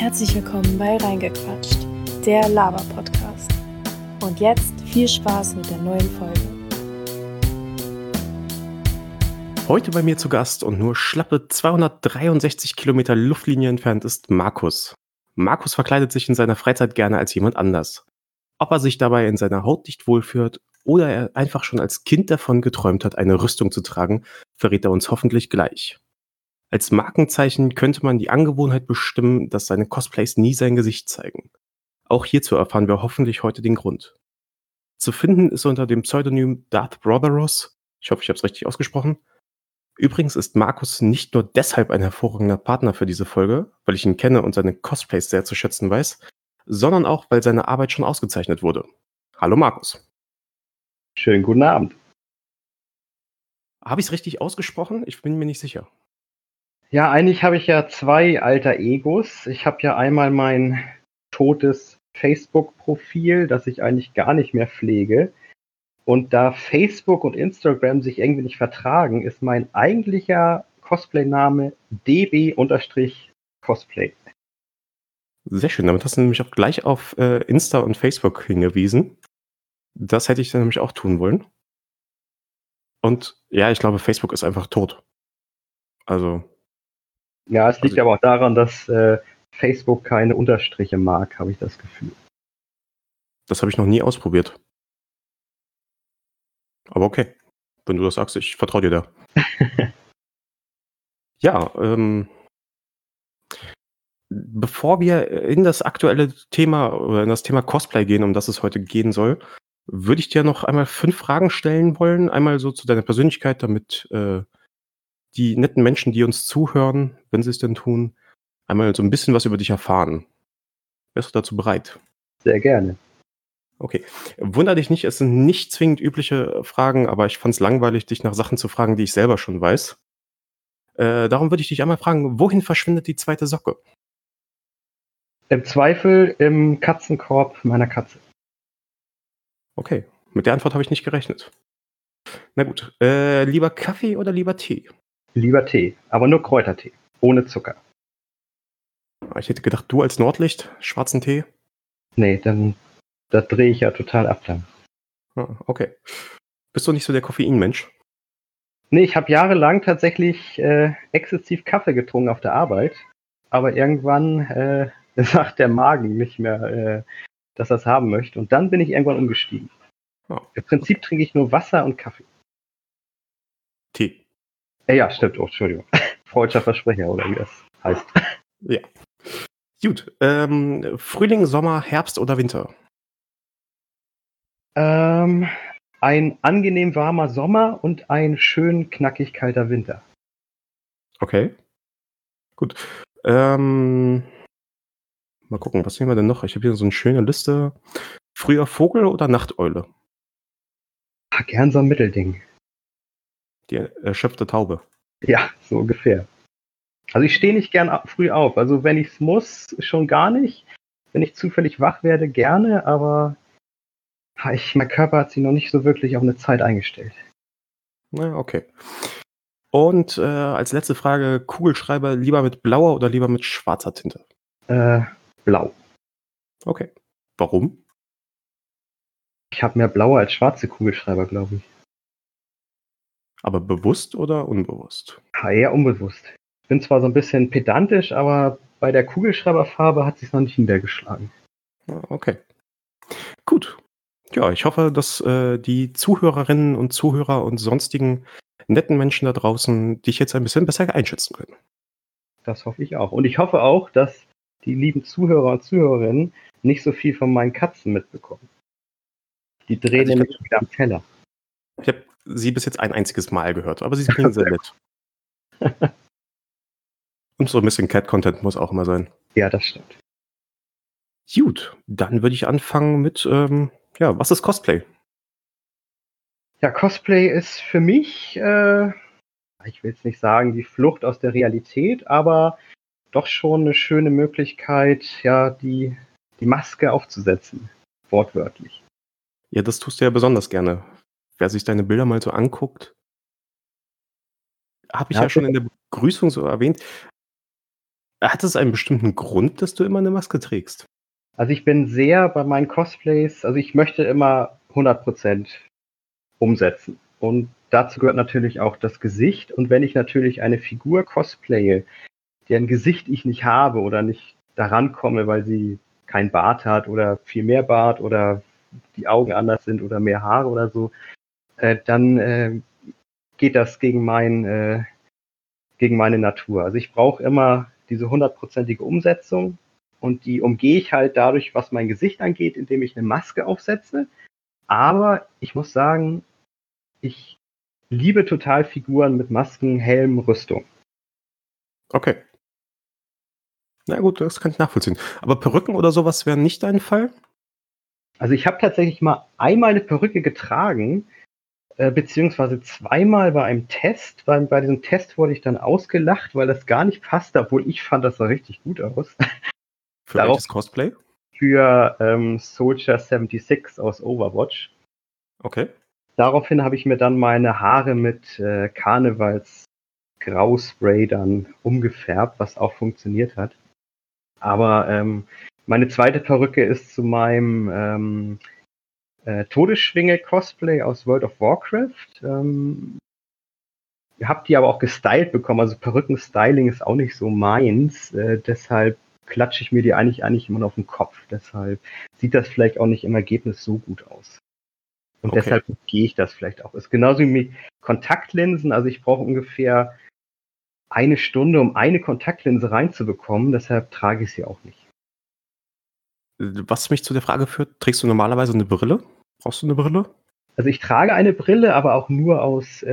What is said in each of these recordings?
Herzlich willkommen bei Reingequatscht, der Laber-Podcast. Und jetzt viel Spaß mit der neuen Folge. Heute bei mir zu Gast und nur schlappe 263 Kilometer Luftlinie entfernt ist Markus. Markus verkleidet sich in seiner Freizeit gerne als jemand anders. Ob er sich dabei in seiner Haut nicht wohlfühlt oder er einfach schon als Kind davon geträumt hat, eine Rüstung zu tragen, verrät er uns hoffentlich gleich. Als Markenzeichen könnte man die Angewohnheit bestimmen, dass seine Cosplays nie sein Gesicht zeigen. Auch hierzu erfahren wir hoffentlich heute den Grund. Zu finden ist er unter dem Pseudonym Darth Brotherus. Ich hoffe, ich habe es richtig ausgesprochen. Übrigens ist Markus nicht nur deshalb ein hervorragender Partner für diese Folge, weil ich ihn kenne und seine Cosplays sehr zu schätzen weiß, sondern auch, weil seine Arbeit schon ausgezeichnet wurde. Hallo Markus. Schönen guten Abend. Habe ich es richtig ausgesprochen? Ich bin mir nicht sicher. Ja, eigentlich habe ich ja zwei alter Egos. Ich habe ja einmal mein totes Facebook-Profil, das ich eigentlich gar nicht mehr pflege. Und da Facebook und Instagram sich irgendwie nicht vertragen, ist mein eigentlicher Cosplay-Name db-cosplay. Sehr schön, damit hast du nämlich auch gleich auf Insta und Facebook hingewiesen. Das hätte ich dann nämlich auch tun wollen. Und ja, ich glaube, Facebook ist einfach tot. Also. Ja, es liegt aber auch daran, dass Facebook keine Unterstriche mag, habe ich das Gefühl. Das habe ich noch nie ausprobiert. Aber okay, wenn du das sagst, ich vertraue dir da. Ja, bevor wir in das aktuelle Thema oder in das Thema Cosplay gehen, um das es heute gehen soll, würde ich dir noch einmal 5 Fragen stellen wollen. Einmal so zu deiner Persönlichkeit, damit die netten Menschen, die uns zuhören, wenn sie es denn tun, einmal so ein bisschen was über dich erfahren. Wärst du dazu bereit? Sehr gerne. Okay. Wunder dich nicht, es sind nicht zwingend übliche Fragen, aber ich fand es langweilig, dich nach Sachen zu fragen, die ich selber schon weiß. Darum würde ich dich einmal fragen, wohin verschwindet die zweite Socke? Im Zweifel im Katzenkorb meiner Katze. Okay, mit der Antwort habe ich nicht gerechnet. Na gut, lieber Kaffee oder lieber Tee? Lieber Tee, aber nur Kräutertee, ohne Zucker. Ich hätte gedacht, du als Nordlicht, schwarzen Tee? Nee, dann das drehe ich ja total ab dann. Ah, okay. Bist du nicht so der Koffeinmensch? Nee, ich habe jahrelang tatsächlich exzessiv Kaffee getrunken auf der Arbeit, aber irgendwann sagt der Magen nicht mehr, dass er es haben möchte, und dann bin ich irgendwann umgestiegen. Oh, Im Prinzip trinke ich nur Wasser und Kaffee. Tee. Ja, stimmt. Oh, Entschuldigung. Freudscher Versprecher, oder wie das heißt. Ja. Gut, Frühling, Sommer, Herbst oder Winter? Ein angenehm warmer Sommer und ein schön knackig kalter Winter. Okay. Gut. Mal gucken, was nehmen wir denn noch? Ich habe hier so eine schöne Liste. Früher Vogel oder Nachteule? Gern so ein Mittelding. Die erschöpfte Taube. Ja, so ungefähr. Also ich stehe nicht gern früh auf. Also wenn ich es muss, schon gar nicht. Wenn ich zufällig wach werde, gerne, aber mein Körper hat sich noch nicht so wirklich auf eine Zeit eingestellt. Na, okay. Und als letzte Frage, Kugelschreiber lieber mit blauer oder lieber mit schwarzer Tinte? Blau. Okay. Warum? Ich habe mehr blaue als schwarze Kugelschreiber, glaube ich. Aber bewusst oder unbewusst? Eher unbewusst. Ich bin zwar so ein bisschen pedantisch, aber bei der Kugelschreiberfarbe hat es sich noch nicht niedergeschlagen. Okay. Gut. Ja, ich hoffe, dass die Zuhörerinnen und Zuhörer und sonstigen netten Menschen da draußen dich jetzt ein bisschen besser einschätzen können. Das hoffe ich auch. Und ich hoffe auch, dass die lieben Zuhörer und Zuhörerinnen nicht so viel von meinen Katzen mitbekommen. Die drehen Also nämlich wieder am Teller. Ich habe sie bis jetzt ein einziges Mal gehört, aber sie klingen sehr nett. Und so ein bisschen Cat-Content muss auch immer sein. Ja, das stimmt. Gut, dann würde ich anfangen mit, was ist Cosplay? Ja, Cosplay ist für mich, ich will jetzt nicht sagen, die Flucht aus der Realität, aber doch schon eine schöne Möglichkeit, ja, die Maske aufzusetzen. Wortwörtlich. Ja, das tust du ja besonders gerne. Wer sich deine Bilder mal so anguckt, habe ich ja schon in der Begrüßung so erwähnt. Hat es einen bestimmten Grund, dass du immer eine Maske trägst? Also ich bin sehr bei meinen Cosplays, also ich möchte immer 100% umsetzen. Und dazu gehört natürlich auch das Gesicht. Und wenn ich natürlich eine Figur cosplaye, deren Gesicht ich nicht habe oder nicht daran komme, weil sie kein Bart hat oder viel mehr Bart oder die Augen anders sind oder mehr Haare oder so, dann geht das gegen meine Natur. Also ich brauche immer diese 100%ige Umsetzung und die umgehe ich halt dadurch, was mein Gesicht angeht, indem ich eine Maske aufsetze. Aber ich muss sagen, ich liebe total Figuren mit Masken, Helm, Rüstung. Okay. Na gut, das kann ich nachvollziehen. Aber Perücken oder sowas wären nicht dein Fall? Also ich habe tatsächlich mal einmal eine Perücke getragen, beziehungsweise zweimal bei einem Test. Bei diesem Test wurde ich dann ausgelacht, weil das gar nicht passte, obwohl ich fand, das sah richtig gut aus. Für Darauf welches Cosplay? für Soldier 76 aus Overwatch. Okay. Daraufhin habe ich mir dann meine Haare mit Karnevals-Grauspray dann umgefärbt, was auch funktioniert hat. Aber meine zweite Perücke ist zu meinem Todesschwinge-Cosplay aus World of Warcraft. Hab die aber auch gestylt bekommen. Also Perückenstyling ist auch nicht so meins. Deshalb klatsche ich mir die eigentlich immer auf den Kopf. Deshalb sieht das vielleicht auch nicht im Ergebnis so gut aus. Und Okay. deshalb gehe ich das vielleicht auch. Ist genauso wie mit Kontaktlinsen. Also ich brauche ungefähr 1 Stunde, um eine Kontaktlinse reinzubekommen. Deshalb trage ich sie auch nicht. Was mich zu der Frage führt, trägst du normalerweise eine Brille? Brauchst du eine Brille? Also ich trage eine Brille, aber auch nur aus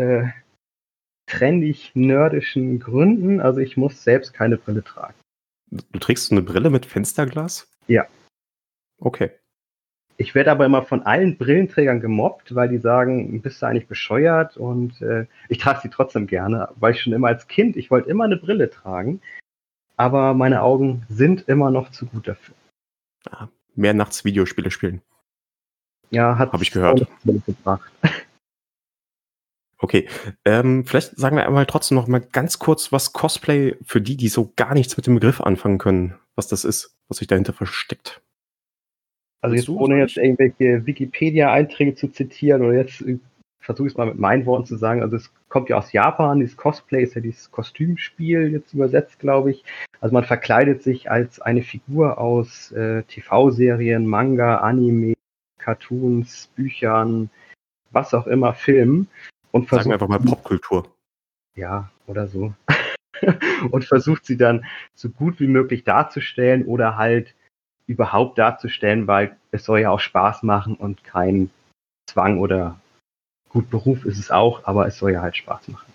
trendig nerdischen Gründen. Also ich muss selbst keine Brille tragen. Du trägst eine Brille mit Fensterglas? Ja. Okay. Ich werde aber immer von allen Brillenträgern gemobbt, weil die sagen, bist du eigentlich bescheuert? Und ich trage sie trotzdem gerne, weil ich schon immer als Kind, ich wollte immer eine Brille tragen, aber meine Augen sind immer noch zu gut dafür. Mehr nachts Videospiele spielen. Ja, hat Hab ich gehört. auch nichts gebracht. Okay, vielleicht sagen wir einmal trotzdem noch mal ganz kurz, was Cosplay für die, die so gar nichts mit dem Begriff anfangen können, was das ist, was sich dahinter versteckt. Also Willst jetzt du, ohne soll jetzt ich? irgendwelche Wikipedia-Einträge zu zitieren oder jetzt versuche ich es mal mit meinen Worten zu sagen. Also es kommt ja aus Japan, dieses Cosplay ist ja dieses Kostümspiel jetzt übersetzt, glaube ich. Also man verkleidet sich als eine Figur aus TV-Serien, Manga, Anime, Cartoons, Büchern, was auch immer, Filmen und Sagen wir versucht, einfach mal Popkultur. ja, oder so, und versucht sie dann so gut wie möglich darzustellen oder halt überhaupt darzustellen, weil es soll ja auch Spaß machen und kein Zwang oder gut, Beruf ist es auch, aber es soll ja halt Spaß machen.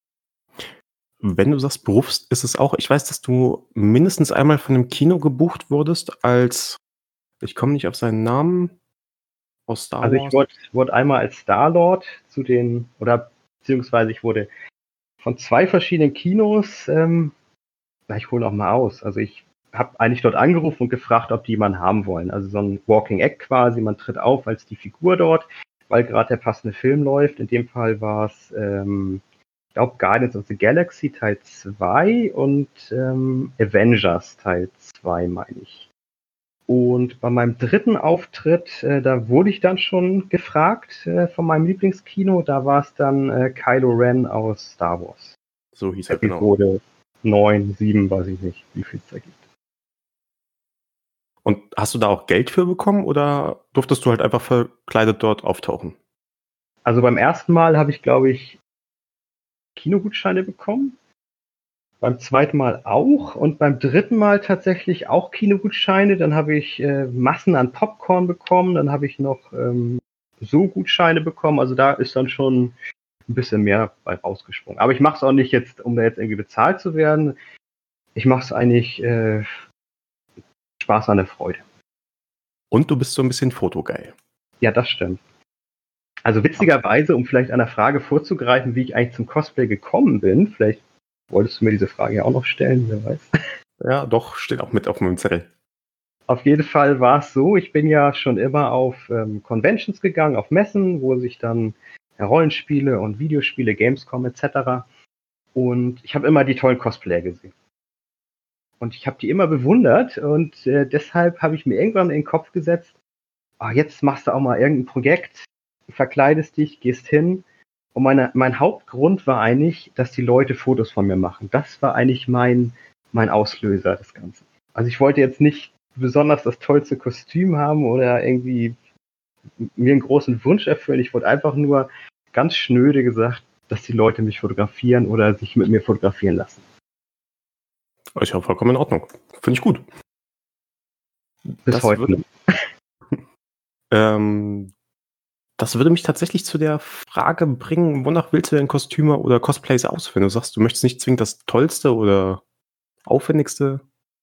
Wenn du sagst Beruf, ist es auch, ich weiß, dass du mindestens einmal von einem Kino gebucht wurdest als, ich komme nicht auf seinen Namen, aus Star Also ich Wars. wurde einmal als Star-Lord beziehungsweise ich wurde von 2 verschiedenen Kinos, ich hole noch mal aus. Also ich habe eigentlich dort angerufen und gefragt, ob die jemanden haben wollen. Also so ein Walking Act quasi, man tritt auf als die Figur dort, weil gerade der passende Film läuft. In dem Fall war es, ich glaube, Guardians of the Galaxy Teil 2 und Avengers Teil 2, meine ich. Und bei meinem dritten Auftritt, da wurde ich dann schon gefragt von meinem Lieblingskino. Da war es dann Kylo Ren aus Star Wars. So hieß er, genau. Episode 9, 7, weiß ich nicht, wie viel es da gibt. Und hast du da auch Geld für bekommen oder durftest du halt einfach verkleidet dort auftauchen? Also beim ersten Mal habe ich, glaube ich, Kinogutscheine bekommen. Beim zweiten Mal auch und beim dritten Mal tatsächlich auch Kinogutscheine. Dann habe ich Massen an Popcorn bekommen. Dann habe ich noch so Gutscheine bekommen. Also da ist dann schon ein bisschen mehr bei rausgesprungen. Aber ich mache es auch nicht jetzt, um da jetzt irgendwie bezahlt zu werden. Ich mache es eigentlich Spaß an der Freude. Und du bist so ein bisschen fotogeil. Ja, das stimmt. Also witzigerweise, um vielleicht einer Frage vorzugreifen, wie ich eigentlich zum Cosplay gekommen bin, vielleicht wolltest du mir diese Frage ja auch noch stellen, wer weiß. Ja, doch, steht auch mit auf meinem Zettel. Auf jeden Fall war es so, ich bin ja schon immer auf Conventions gegangen, auf Messen, wo sich dann Rollenspiele und Videospiele, Gamescom etc. Und ich habe immer die tollen Cosplayer gesehen. Und ich habe die immer bewundert und deshalb habe ich mir irgendwann in den Kopf gesetzt, jetzt machst du auch mal irgendein Projekt, verkleidest dich, gehst hin. Und mein Hauptgrund war eigentlich, dass die Leute Fotos von mir machen. Das war eigentlich mein Auslöser des Ganzen. Also ich wollte jetzt nicht besonders das tollste Kostüm haben oder irgendwie mir einen großen Wunsch erfüllen. Ich wollte einfach nur ganz schnöde gesagt, dass die Leute mich fotografieren oder sich mit mir fotografieren lassen. Ist ja vollkommen in Ordnung. Finde ich gut. Bis heute. Das würde mich tatsächlich zu der Frage bringen, wonach willst du denn Kostüme oder Cosplays aus, wenn du sagst, du möchtest nicht zwingend das Tollste oder Aufwendigste?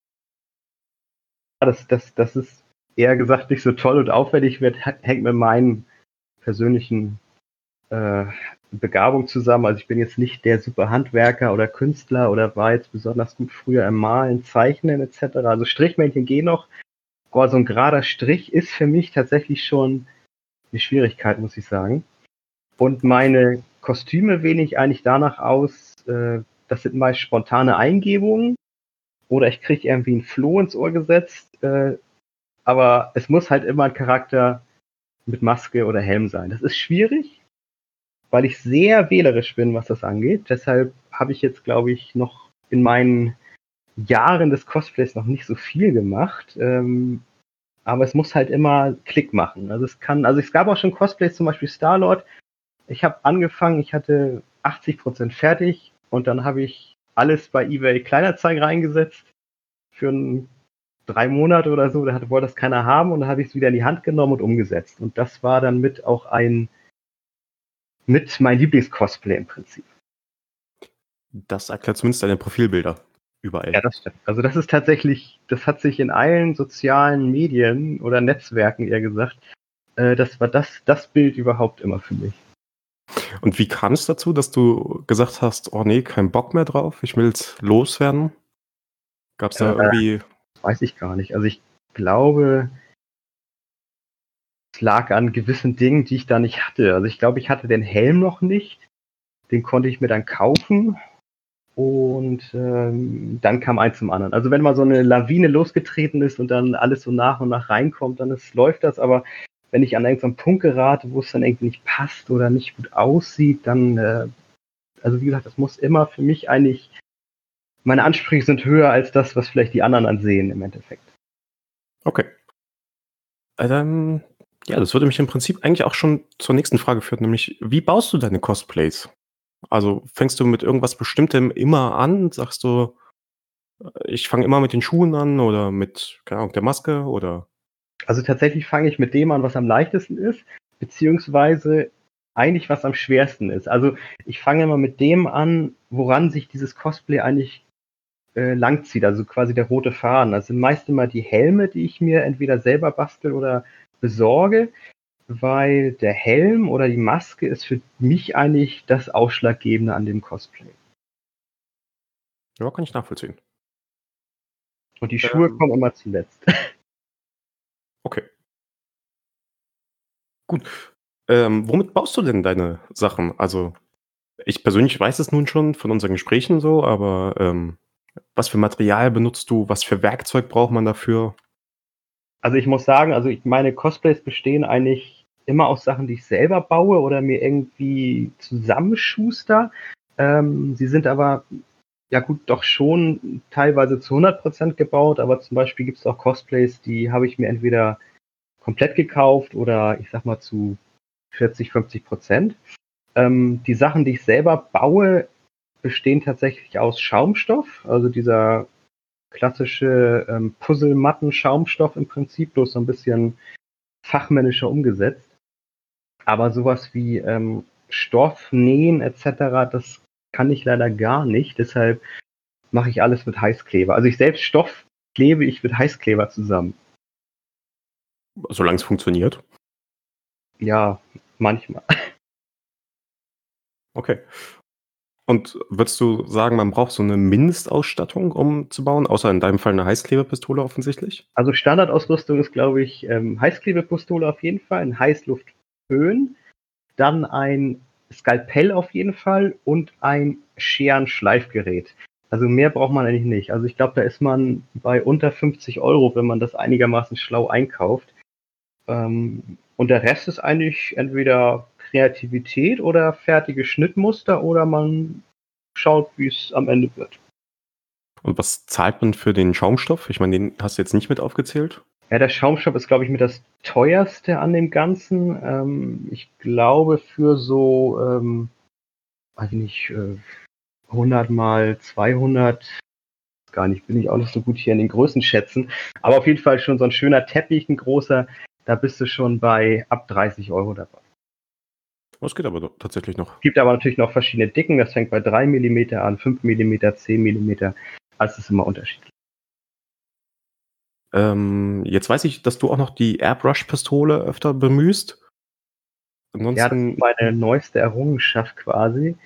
Das ist eher gesagt nicht so toll und aufwendig wird, hängt mit meinen persönlichen Begabung zusammen. Also ich bin jetzt nicht der super Handwerker oder Künstler oder war jetzt besonders gut früher im Malen, Zeichnen etc. Also Strichmännchen gehen noch. Aber so ein gerader Strich ist für mich tatsächlich schon eine Schwierigkeit, muss ich sagen. Und meine Kostüme wähle ich eigentlich danach aus, das sind meist spontane Eingebungen oder ich kriege irgendwie einen Floh ins Ohr gesetzt, aber es muss halt immer ein Charakter mit Maske oder Helm sein. Das ist schwierig, weil ich sehr wählerisch bin, was das angeht. Deshalb habe ich jetzt, glaube ich, noch in meinen Jahren des Cosplays noch nicht so viel gemacht. Aber es muss halt immer Klick machen. Also es gab auch schon Cosplays, zum Beispiel Star-Lord. Ich habe angefangen, ich hatte 80% fertig und dann habe ich alles bei eBay Kleinanzeigen reingesetzt für 3 Monate oder so. Da wollte das keiner haben und dann habe ich es wieder in die Hand genommen und umgesetzt. Und das war dann mit mein Lieblings-Cosplay im Prinzip. Das erklärt zumindest deine Profilbilder überall. Ja, das stimmt. Also das ist tatsächlich, das hat sich in allen sozialen Medien oder Netzwerken eher gesagt, das war das Bild überhaupt immer für mich. Und wie kam es dazu, dass du gesagt hast, oh nee, kein Bock mehr drauf, ich will jetzt loswerden? Gab es da irgendwie... Weiß ich gar nicht. Also ich glaube, es lag an gewissen Dingen, die ich da nicht hatte. Also ich glaube, ich hatte den Helm noch nicht. Den konnte ich mir dann kaufen. Und dann kam eins zum anderen. Also wenn mal so eine Lawine losgetreten ist und dann alles so nach und nach reinkommt, dann läuft das. Aber wenn ich an irgendeinen Punkt gerate, wo es dann irgendwie nicht passt oder nicht gut aussieht, dann, also wie gesagt, das muss immer für mich eigentlich, meine Ansprüche sind höher als das, was vielleicht die anderen ansehen im Endeffekt. Okay. Ja, das würde mich im Prinzip eigentlich auch schon zur nächsten Frage führen, nämlich, wie baust du deine Cosplays? Also fängst du mit irgendwas Bestimmtem immer an? Sagst du, ich fange immer mit den Schuhen an oder mit, keine Ahnung, der Maske oder? Also tatsächlich fange ich mit dem an, was am leichtesten ist, beziehungsweise eigentlich was am schwersten ist. Also ich fange immer mit dem an, woran sich dieses Cosplay eigentlich langzieht, also quasi der rote Faden. Das sind meist immer die Helme, die ich mir entweder selber bastel oder besorge, weil der Helm oder die Maske ist für mich eigentlich das Ausschlaggebende an dem Cosplay. Ja, kann ich nachvollziehen. Und die Schuhe kommen immer zuletzt. Okay. Gut. Womit baust du denn deine Sachen? Also, ich persönlich weiß es nun schon von unseren Gesprächen so, aber was für Material benutzt du? Was für Werkzeug braucht man dafür? Also ich muss sagen, meine Cosplays bestehen eigentlich immer aus Sachen, die ich selber baue oder mir irgendwie zusammenschuster. Sie sind aber, ja gut, doch schon teilweise zu 100% gebaut, aber zum Beispiel gibt es auch Cosplays, die habe ich mir entweder komplett gekauft oder ich sag mal zu 40-50%. Die Sachen, die ich selber baue, bestehen tatsächlich aus Schaumstoff, also dieser klassische Puzzlematten-Schaumstoff im Prinzip, bloß so ein bisschen fachmännischer umgesetzt. Aber sowas wie Stoff, Nähen etc., das kann ich leider gar nicht. Deshalb mache ich alles mit Heißkleber. Also ich selbst Stoff klebe ich mit Heißkleber zusammen. Solange es funktioniert. Ja, manchmal. Okay. Und würdest du sagen, man braucht so eine Mindestausstattung, um zu bauen, außer in deinem Fall eine Heißklebepistole offensichtlich? Also Standardausrüstung ist, glaube ich, Heißklebepistole auf jeden Fall, ein Heißluftföhn, dann ein Skalpell auf jeden Fall und ein Scherenschleifgerät. Also mehr braucht man eigentlich nicht. Also ich glaube, da ist man bei unter 50 Euro, wenn man das einigermaßen schlau einkauft. Und der Rest ist eigentlich entweder Kreativität oder fertige Schnittmuster oder man schaut, wie es am Ende wird. Und was zahlt man für den Schaumstoff? Ich meine, den hast du jetzt nicht mit aufgezählt. Ja, der Schaumstoff ist, glaube ich, mit das teuerste an dem Ganzen. Ich glaube, für so, weiß ich nicht, 100 mal 200, gar nicht, bin ich auch nicht so gut hier in den Größen schätzen. Aber auf jeden Fall schon so ein schöner Teppich, ein großer, da bist du schon bei ab 30 Euro dabei. Das geht aber doch tatsächlich noch. Gibt aber natürlich noch verschiedene Dicken. Das fängt bei 3 Millimeter an, 5 Millimeter, 10 Millimeter. Also ist immer unterschiedlich. Jetzt weiß ich, dass du auch noch die Airbrush-Pistole öfter bemühst. Ja, das ist meine neueste Errungenschaft quasi.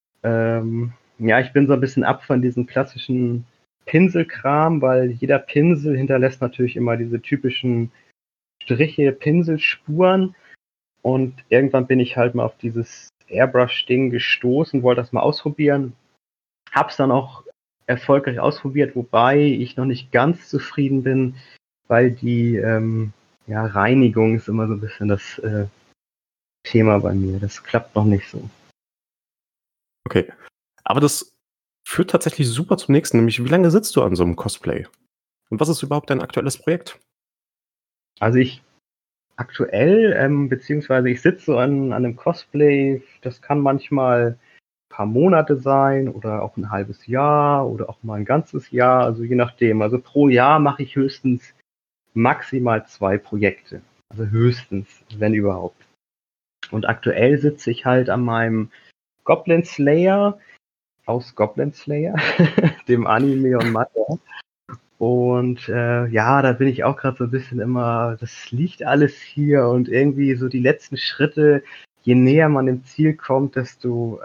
Ja, ich bin so ein bisschen ab von diesem klassischen Pinselkram, weil jeder Pinsel hinterlässt natürlich immer diese typischen Striche, Pinselspuren. Und irgendwann bin ich halt mal auf dieses Airbrush-Ding gestoßen, wollte das mal ausprobieren. Hab's dann auch erfolgreich ausprobiert, wobei ich noch nicht ganz zufrieden bin, weil die Reinigung ist immer so ein bisschen das Thema bei mir. Das klappt noch nicht so. Okay. Aber das führt tatsächlich super zum nächsten, nämlich wie lange sitzt du an so einem Cosplay? Und was ist überhaupt dein aktuelles Projekt? Also ich aktuell, beziehungsweise ich sitze so an einem Cosplay, das kann manchmal ein paar Monate sein oder auch ein halbes Jahr oder auch mal ein ganzes Jahr, also je nachdem. Also pro Jahr mache ich höchstens maximal 2 Projekte. Also höchstens, wenn überhaupt. Und aktuell sitze ich halt an meinem Goblin Slayer aus Goblin Slayer, dem Anime und Manga. Und ja, da bin ich auch gerade so ein bisschen immer, das liegt alles hier und irgendwie so die letzten Schritte, je näher man dem Ziel kommt, desto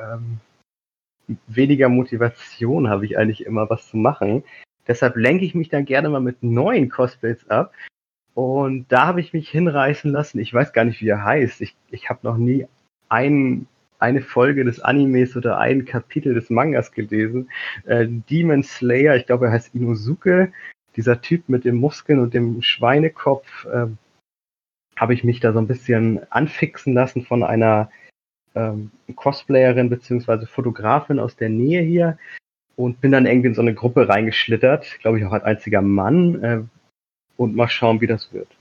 weniger Motivation habe ich eigentlich immer, was zu machen. Deshalb lenke ich mich dann gerne mal mit neuen Cosplays ab. Und da habe ich mich hinreißen lassen. Ich weiß gar nicht, wie er heißt. Ich habe noch nie eine Folge des Animes oder ein Kapitel des Mangas gelesen. Demon Slayer, ich glaube, er heißt Inosuke. Dieser Typ mit den Muskeln und dem Schweinekopf, habe ich mich da so ein bisschen anfixen lassen von einer Cosplayerin bzw. Fotografin aus der Nähe hier und bin dann irgendwie in so eine Gruppe reingeschlittert, glaube ich auch als einziger Mann, und mal schauen, wie das wird.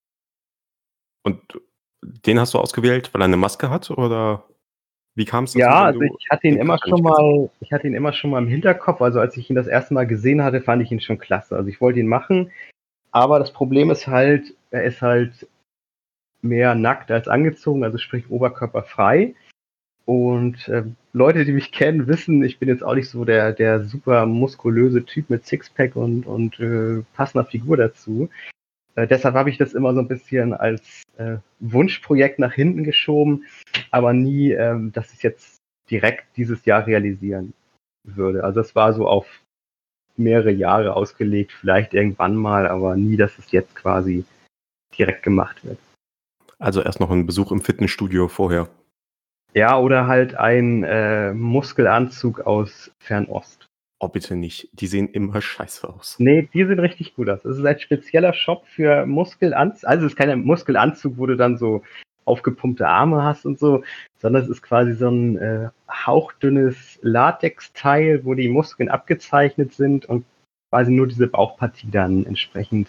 Und den hast du ausgewählt, weil er eine Maske hat oder wie kam es dazu, Ja, wenn also du ich hatte ihn den immer Charakter schon nicht kennst? mal, ich hatte ihn immer schon mal im Hinterkopf. Also als ich ihn das erste Mal gesehen hatte, fand ich ihn schon klasse. Also ich wollte ihn machen, aber das Problem ist halt, er ist halt mehr nackt als angezogen, also sprich oberkörperfrei. Und Leute, die mich kennen, wissen, ich bin jetzt auch nicht so der super muskulöse Typ mit Sixpack und passender Figur dazu. Deshalb habe ich das immer so ein bisschen als Wunschprojekt nach hinten geschoben, aber nie, dass ich es jetzt direkt dieses Jahr realisieren würde. Also es war so auf mehrere Jahre ausgelegt, vielleicht irgendwann mal, aber nie, dass es jetzt quasi direkt gemacht wird. Also erst noch ein Besuch im Fitnessstudio vorher. Ja, oder halt ein Muskelanzug aus Fernost. Oh, bitte nicht. Die sehen immer scheiße aus. Nee, die sehen richtig gut aus. Es ist ein spezieller Shop für Muskelanzug. Also es ist kein Muskelanzug, wo du dann so aufgepumpte Arme hast und so, sondern es ist quasi so ein hauchdünnes Latexteil, wo die Muskeln abgezeichnet sind und quasi nur diese Bauchpartie dann entsprechend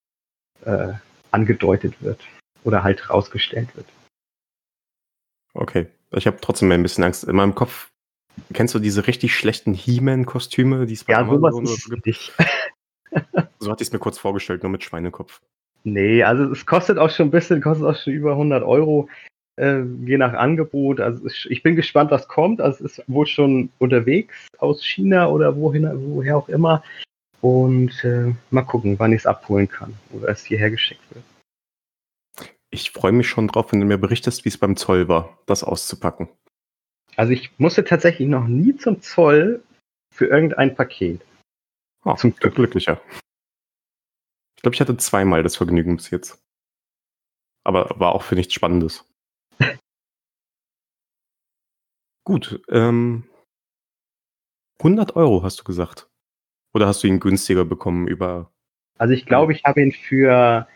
angedeutet wird oder halt rausgestellt wird. Okay. Ich habe trotzdem ein bisschen Angst. In meinem Kopf, kennst du diese richtig schlechten He-Man-Kostüme, die es bei Ja, sowas Amazon oder ist so gibt? nicht. So hatte ich es mir kurz vorgestellt, nur mit Schweinekopf. Nee, also es kostet auch schon ein bisschen, kostet auch schon über 100 Euro, je nach Angebot. Also ich bin gespannt, was kommt. Also es ist wohl schon unterwegs aus China oder woher auch immer. Und mal gucken, wann ich es abholen kann oder es hierher geschickt wird. Ich freue mich schon drauf, wenn du mir berichtest, wie es beim Zoll war, das auszupacken. Also ich musste tatsächlich noch nie zum Zoll für irgendein Paket. Oh, Zum Glück. glücklicher. Ich glaube, ich hatte zweimal das Vergnügen bis jetzt. Aber war auch für nichts Spannendes. Gut, 100 € hast du gesagt. Oder hast du ihn günstiger bekommen über... Also ich glaube, ich habe ihn für,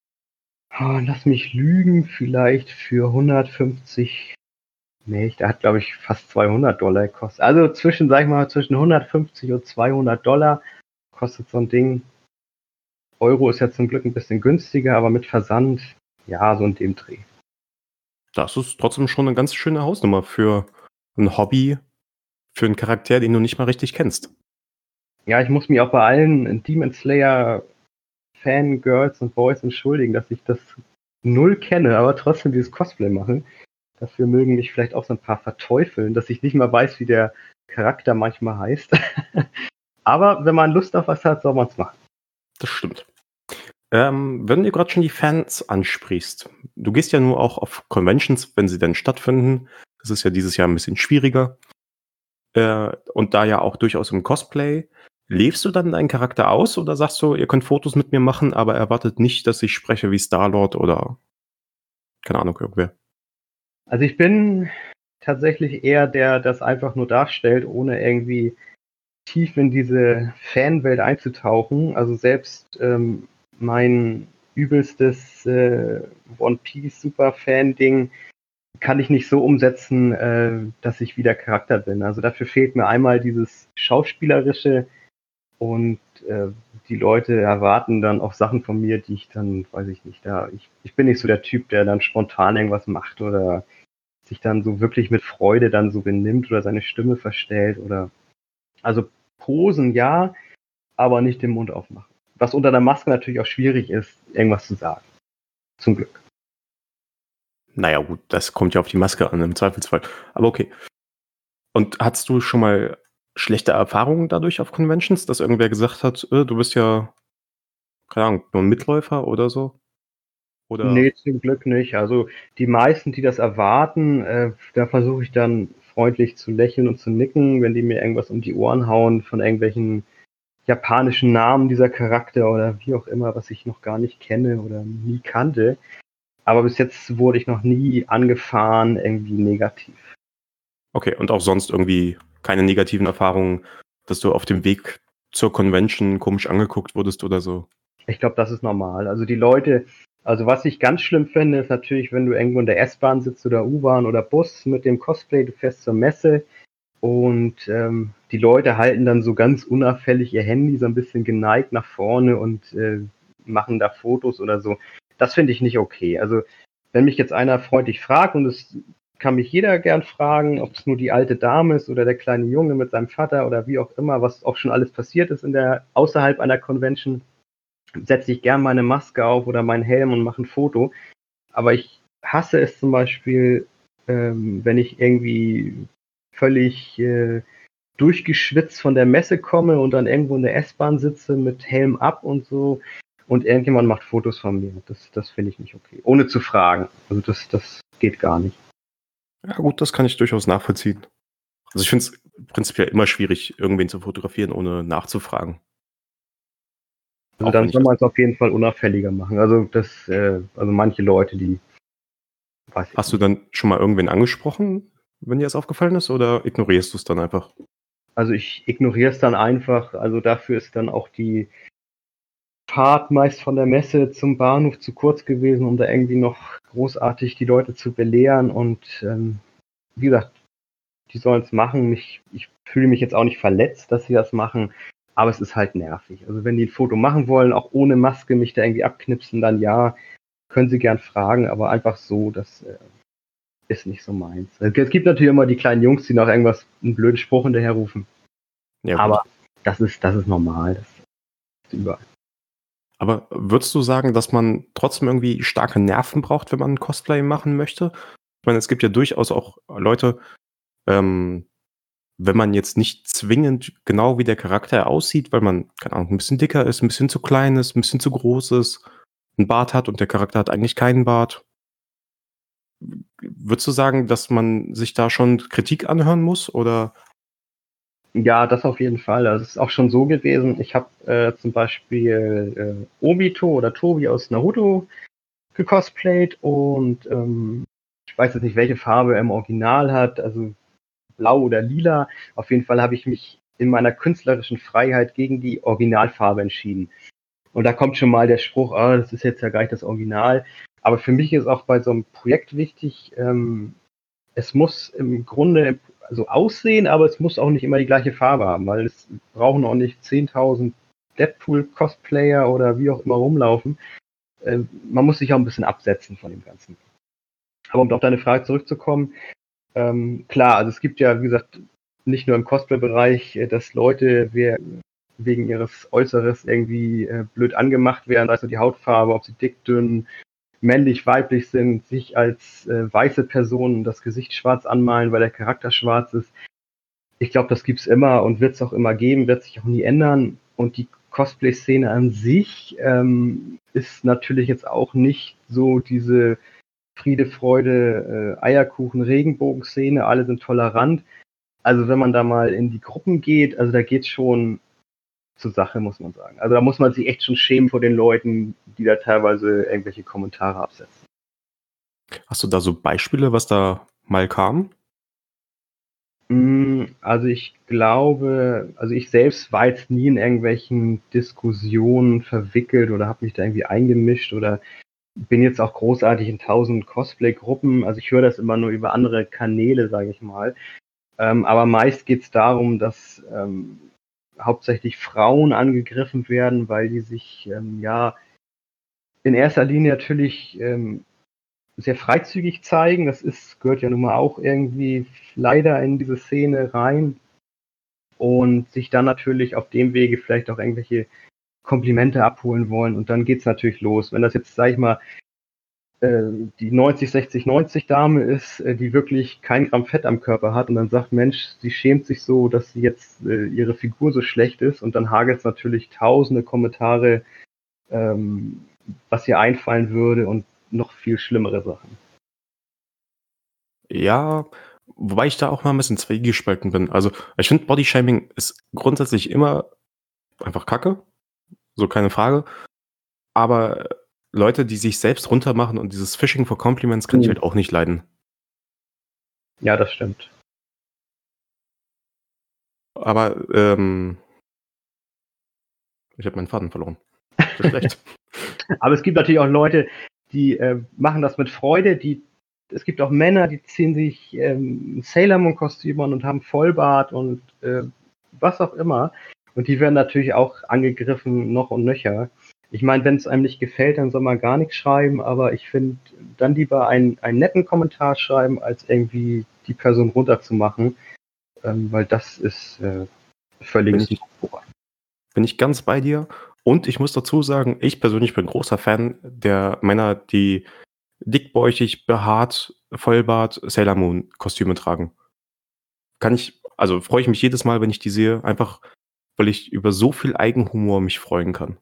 lass mich lügen, vielleicht für 150, nee, der hat, glaube ich, fast $200 gekostet. Also sag ich mal, zwischen 150 und $200 kostet so ein Ding. Euro ist ja zum Glück ein bisschen günstiger, aber mit Versand, ja, so in dem Dreh. Das ist trotzdem schon eine ganz schöne Hausnummer für ein Hobby, für einen Charakter, den du nicht mal richtig kennst. Ja, ich muss mich auch bei allen Demon Slayer Fangirls und Boys entschuldigen, dass ich das null kenne, aber trotzdem dieses Cosplay mache. Dafür mögen mich vielleicht auch so ein paar verteufeln, dass ich nicht mal weiß, wie der Charakter manchmal heißt. Aber wenn man Lust auf was hat, soll man es machen. Das stimmt. Wenn du gerade schon die Fans ansprichst, du gehst ja nur auch auf Conventions, wenn sie denn stattfinden. Das ist ja dieses Jahr ein bisschen schwieriger. Und da ja auch durchaus im Cosplay. Lebst du dann deinen Charakter aus oder sagst du, ihr könnt Fotos mit mir machen, aber erwartet nicht, dass ich spreche wie Star-Lord oder keine Ahnung, irgendwer? Also ich bin tatsächlich eher der, das einfach nur darstellt, ohne irgendwie tief in diese Fanwelt einzutauchen. Also selbst mein übelstes One Piece Super-Fan-Ding kann ich nicht so umsetzen, dass ich wieder Charakter bin. Also dafür fehlt mir einmal dieses Schauspielerische und die Leute erwarten dann auch Sachen von mir, die ich dann, weiß ich nicht, ich bin nicht so der Typ, der dann spontan irgendwas macht oder sich dann so wirklich mit Freude dann so benimmt oder seine Stimme verstellt oder, also Posen ja, aber nicht den Mund aufmachen. Was unter der Maske natürlich auch schwierig ist, irgendwas zu sagen. Zum Glück. Naja, gut, das kommt ja auf die Maske an, im Zweifelsfall. Aber okay. Und hattest du schon mal schlechte Erfahrungen dadurch auf Conventions, dass irgendwer gesagt hat, du bist ja, keine Ahnung, nur ein Mitläufer oder so? Oder Nee, zum Glück nicht. Also die meisten, die das erwarten, da versuche ich dann freundlich zu lächeln und zu nicken, wenn die mir irgendwas um die Ohren hauen von irgendwelchen japanischen Namen dieser Charakter oder wie auch immer, was ich noch gar nicht kenne oder nie kannte. Aber bis jetzt wurde ich noch nie angefahren, irgendwie negativ. okay, und auch sonst irgendwie keine negativen Erfahrungen, dass du auf dem Weg zur Convention komisch angeguckt wurdest oder so? Ich glaube, das ist normal. Also die Leute, also was ich ganz schlimm finde, ist natürlich, wenn du irgendwo in der S-Bahn sitzt oder U-Bahn oder Bus mit dem Cosplay, du fährst zur Messe und die Leute halten dann so ganz unauffällig ihr Handy so ein bisschen geneigt nach vorne und machen da Fotos oder so. Das finde ich nicht okay. Also wenn mich jetzt einer freundlich fragt, und es kann mich jeder gern fragen, ob es nur die alte Dame ist oder der kleine Junge mit seinem Vater oder wie auch immer, was auch schon alles passiert ist außerhalb einer Convention, setze ich gern meine Maske auf oder meinen Helm und mache ein Foto. Aber ich hasse es zum Beispiel, wenn ich irgendwie völlig durchgeschwitzt von der Messe komme und dann irgendwo in der S-Bahn sitze mit Helm ab und so und irgendjemand macht Fotos von mir. Das finde ich nicht okay. Ohne zu fragen. Also das geht gar nicht. Ja gut, das kann ich durchaus nachvollziehen. Also ich finde es prinzipiell immer schwierig, irgendwen zu fotografieren, ohne nachzufragen. Also Auch wenn dann ich soll das... man es auf jeden Fall unauffälliger machen. Also also manche Leute, die weiß ich Hast du nicht. dann schon mal irgendwen angesprochen, wenn dir das aufgefallen ist, oder ignorierst du es dann einfach? Also ich ignoriere es dann einfach. Also dafür ist dann auch die Fahrt meist von der Messe zum Bahnhof zu kurz gewesen, um da irgendwie noch großartig die Leute zu belehren. Und wie gesagt, die sollen es machen. Ich fühle mich jetzt auch nicht verletzt, dass sie das machen, aber es ist halt nervig. Also wenn die ein Foto machen wollen, auch ohne Maske mich da irgendwie abknipsen, dann ja, können sie gern fragen, aber einfach so, das ist nicht so meins. Es gibt natürlich immer die kleinen Jungs, die noch irgendwas, einen blöden Spruch hinterher rufen, Ja gut. aber das ist normal, das ist überall. Aber würdest du sagen, dass man trotzdem irgendwie starke Nerven braucht, wenn man 'n Cosplay machen möchte? Ich meine, es gibt ja durchaus auch Leute, ähm, wenn man jetzt nicht zwingend genau wie der Charakter aussieht, weil man, keine Ahnung, 'n bisschen dicker ist, 'n bisschen zu klein ist, 'n bisschen zu groß ist, 'n Bart hat und der Charakter hat eigentlich keinen Bart. Würdest du sagen, dass man sich da schon Kritik anhören muss, oder? Ja, das auf jeden Fall. Also es ist auch schon so gewesen. Ich habe zum Beispiel Obito oder Tobi aus Naruto gecosplayt und ich weiß jetzt nicht, welche Farbe er im Original hat, also blau oder lila. Auf jeden Fall habe ich mich in meiner künstlerischen Freiheit gegen die Originalfarbe entschieden. Und da kommt schon mal der Spruch, das ist jetzt ja gar nicht das Original. Aber für mich ist auch bei so einem Projekt wichtig, es muss im Grunde so aussehen, aber es muss auch nicht immer die gleiche Farbe haben, weil es brauchen auch nicht 10.000 Deadpool-Cosplayer oder wie auch immer rumlaufen. Man muss sich auch ein bisschen absetzen von dem Ganzen. Aber um auf deine Frage zurückzukommen, klar, also es gibt ja, wie gesagt, nicht nur im Cosplay-Bereich, dass Leute wegen ihres Äußeres irgendwie blöd angemacht werden, also die Hautfarbe, ob sie dick, dünn, männlich, weiblich sind, sich als weiße Personen das Gesicht schwarz anmalen, weil der Charakter schwarz ist. Ich glaube, das gibt's immer und wird es auch immer geben, wird sich auch nie ändern. Und die Cosplay-Szene an sich ist natürlich jetzt auch nicht so diese Friede, Freude, Eierkuchen, Regenbogen-Szene, alle sind tolerant. Also wenn man da mal in die Gruppen geht, also da geht's schon zur Sache, muss man sagen. Also da muss man sich echt schon schämen vor den Leuten, die da teilweise irgendwelche Kommentare absetzen. Hast du da so Beispiele, was da mal kam? Also ich glaube, also ich selbst war jetzt nie in irgendwelchen Diskussionen verwickelt oder habe mich da irgendwie eingemischt oder bin jetzt auch großartig in 1000 Cosplay-Gruppen. Also ich höre das immer nur über andere Kanäle, sage ich mal. Aber meist geht es darum, dass hauptsächlich Frauen angegriffen werden, weil die sich ja in erster Linie natürlich sehr freizügig zeigen. Gehört ja nun mal auch irgendwie leider in diese Szene rein und sich dann natürlich auf dem Wege vielleicht auch irgendwelche Komplimente abholen wollen. Und dann geht's natürlich los. Wenn das jetzt, sag ich mal, die 90, 60, 90 Dame ist, die wirklich kein Gramm Fett am Körper hat und dann sagt, Mensch, sie schämt sich so, dass sie jetzt ihre Figur so schlecht ist und dann hagelt es natürlich tausende Kommentare, was ihr einfallen würde und noch viel schlimmere Sachen. Ja, wobei ich da auch mal ein bisschen zwiegespalten bin. Also, ich finde, Bodyshaming ist grundsätzlich immer einfach Kacke, so keine Frage. Aber Leute, die sich selbst runtermachen und dieses Fishing for Compliments kann ich halt auch nicht leiden. Ja, das stimmt. Aber ich habe meinen Faden verloren. Das ist schlecht. Aber es gibt natürlich auch Leute, die machen das mit Freude. Es gibt auch Männer, die ziehen sich Sailor Moon Kostüm an und haben Vollbart und was auch immer. Und die werden natürlich auch angegriffen, noch und nöcher. Ich meine, wenn es einem nicht gefällt, dann soll man gar nichts schreiben, aber ich finde, dann lieber einen netten Kommentar schreiben, als irgendwie die Person runterzumachen, weil das ist völlig nicht hoch. Bin ich ganz bei dir. Und ich muss dazu sagen, ich persönlich bin großer Fan der Männer, die dickbäuchig, behaart, Vollbart, Sailor Moon Kostüme tragen. Also freue ich mich jedes Mal, wenn ich die sehe, einfach weil ich über so viel Eigenhumor mich freuen kann.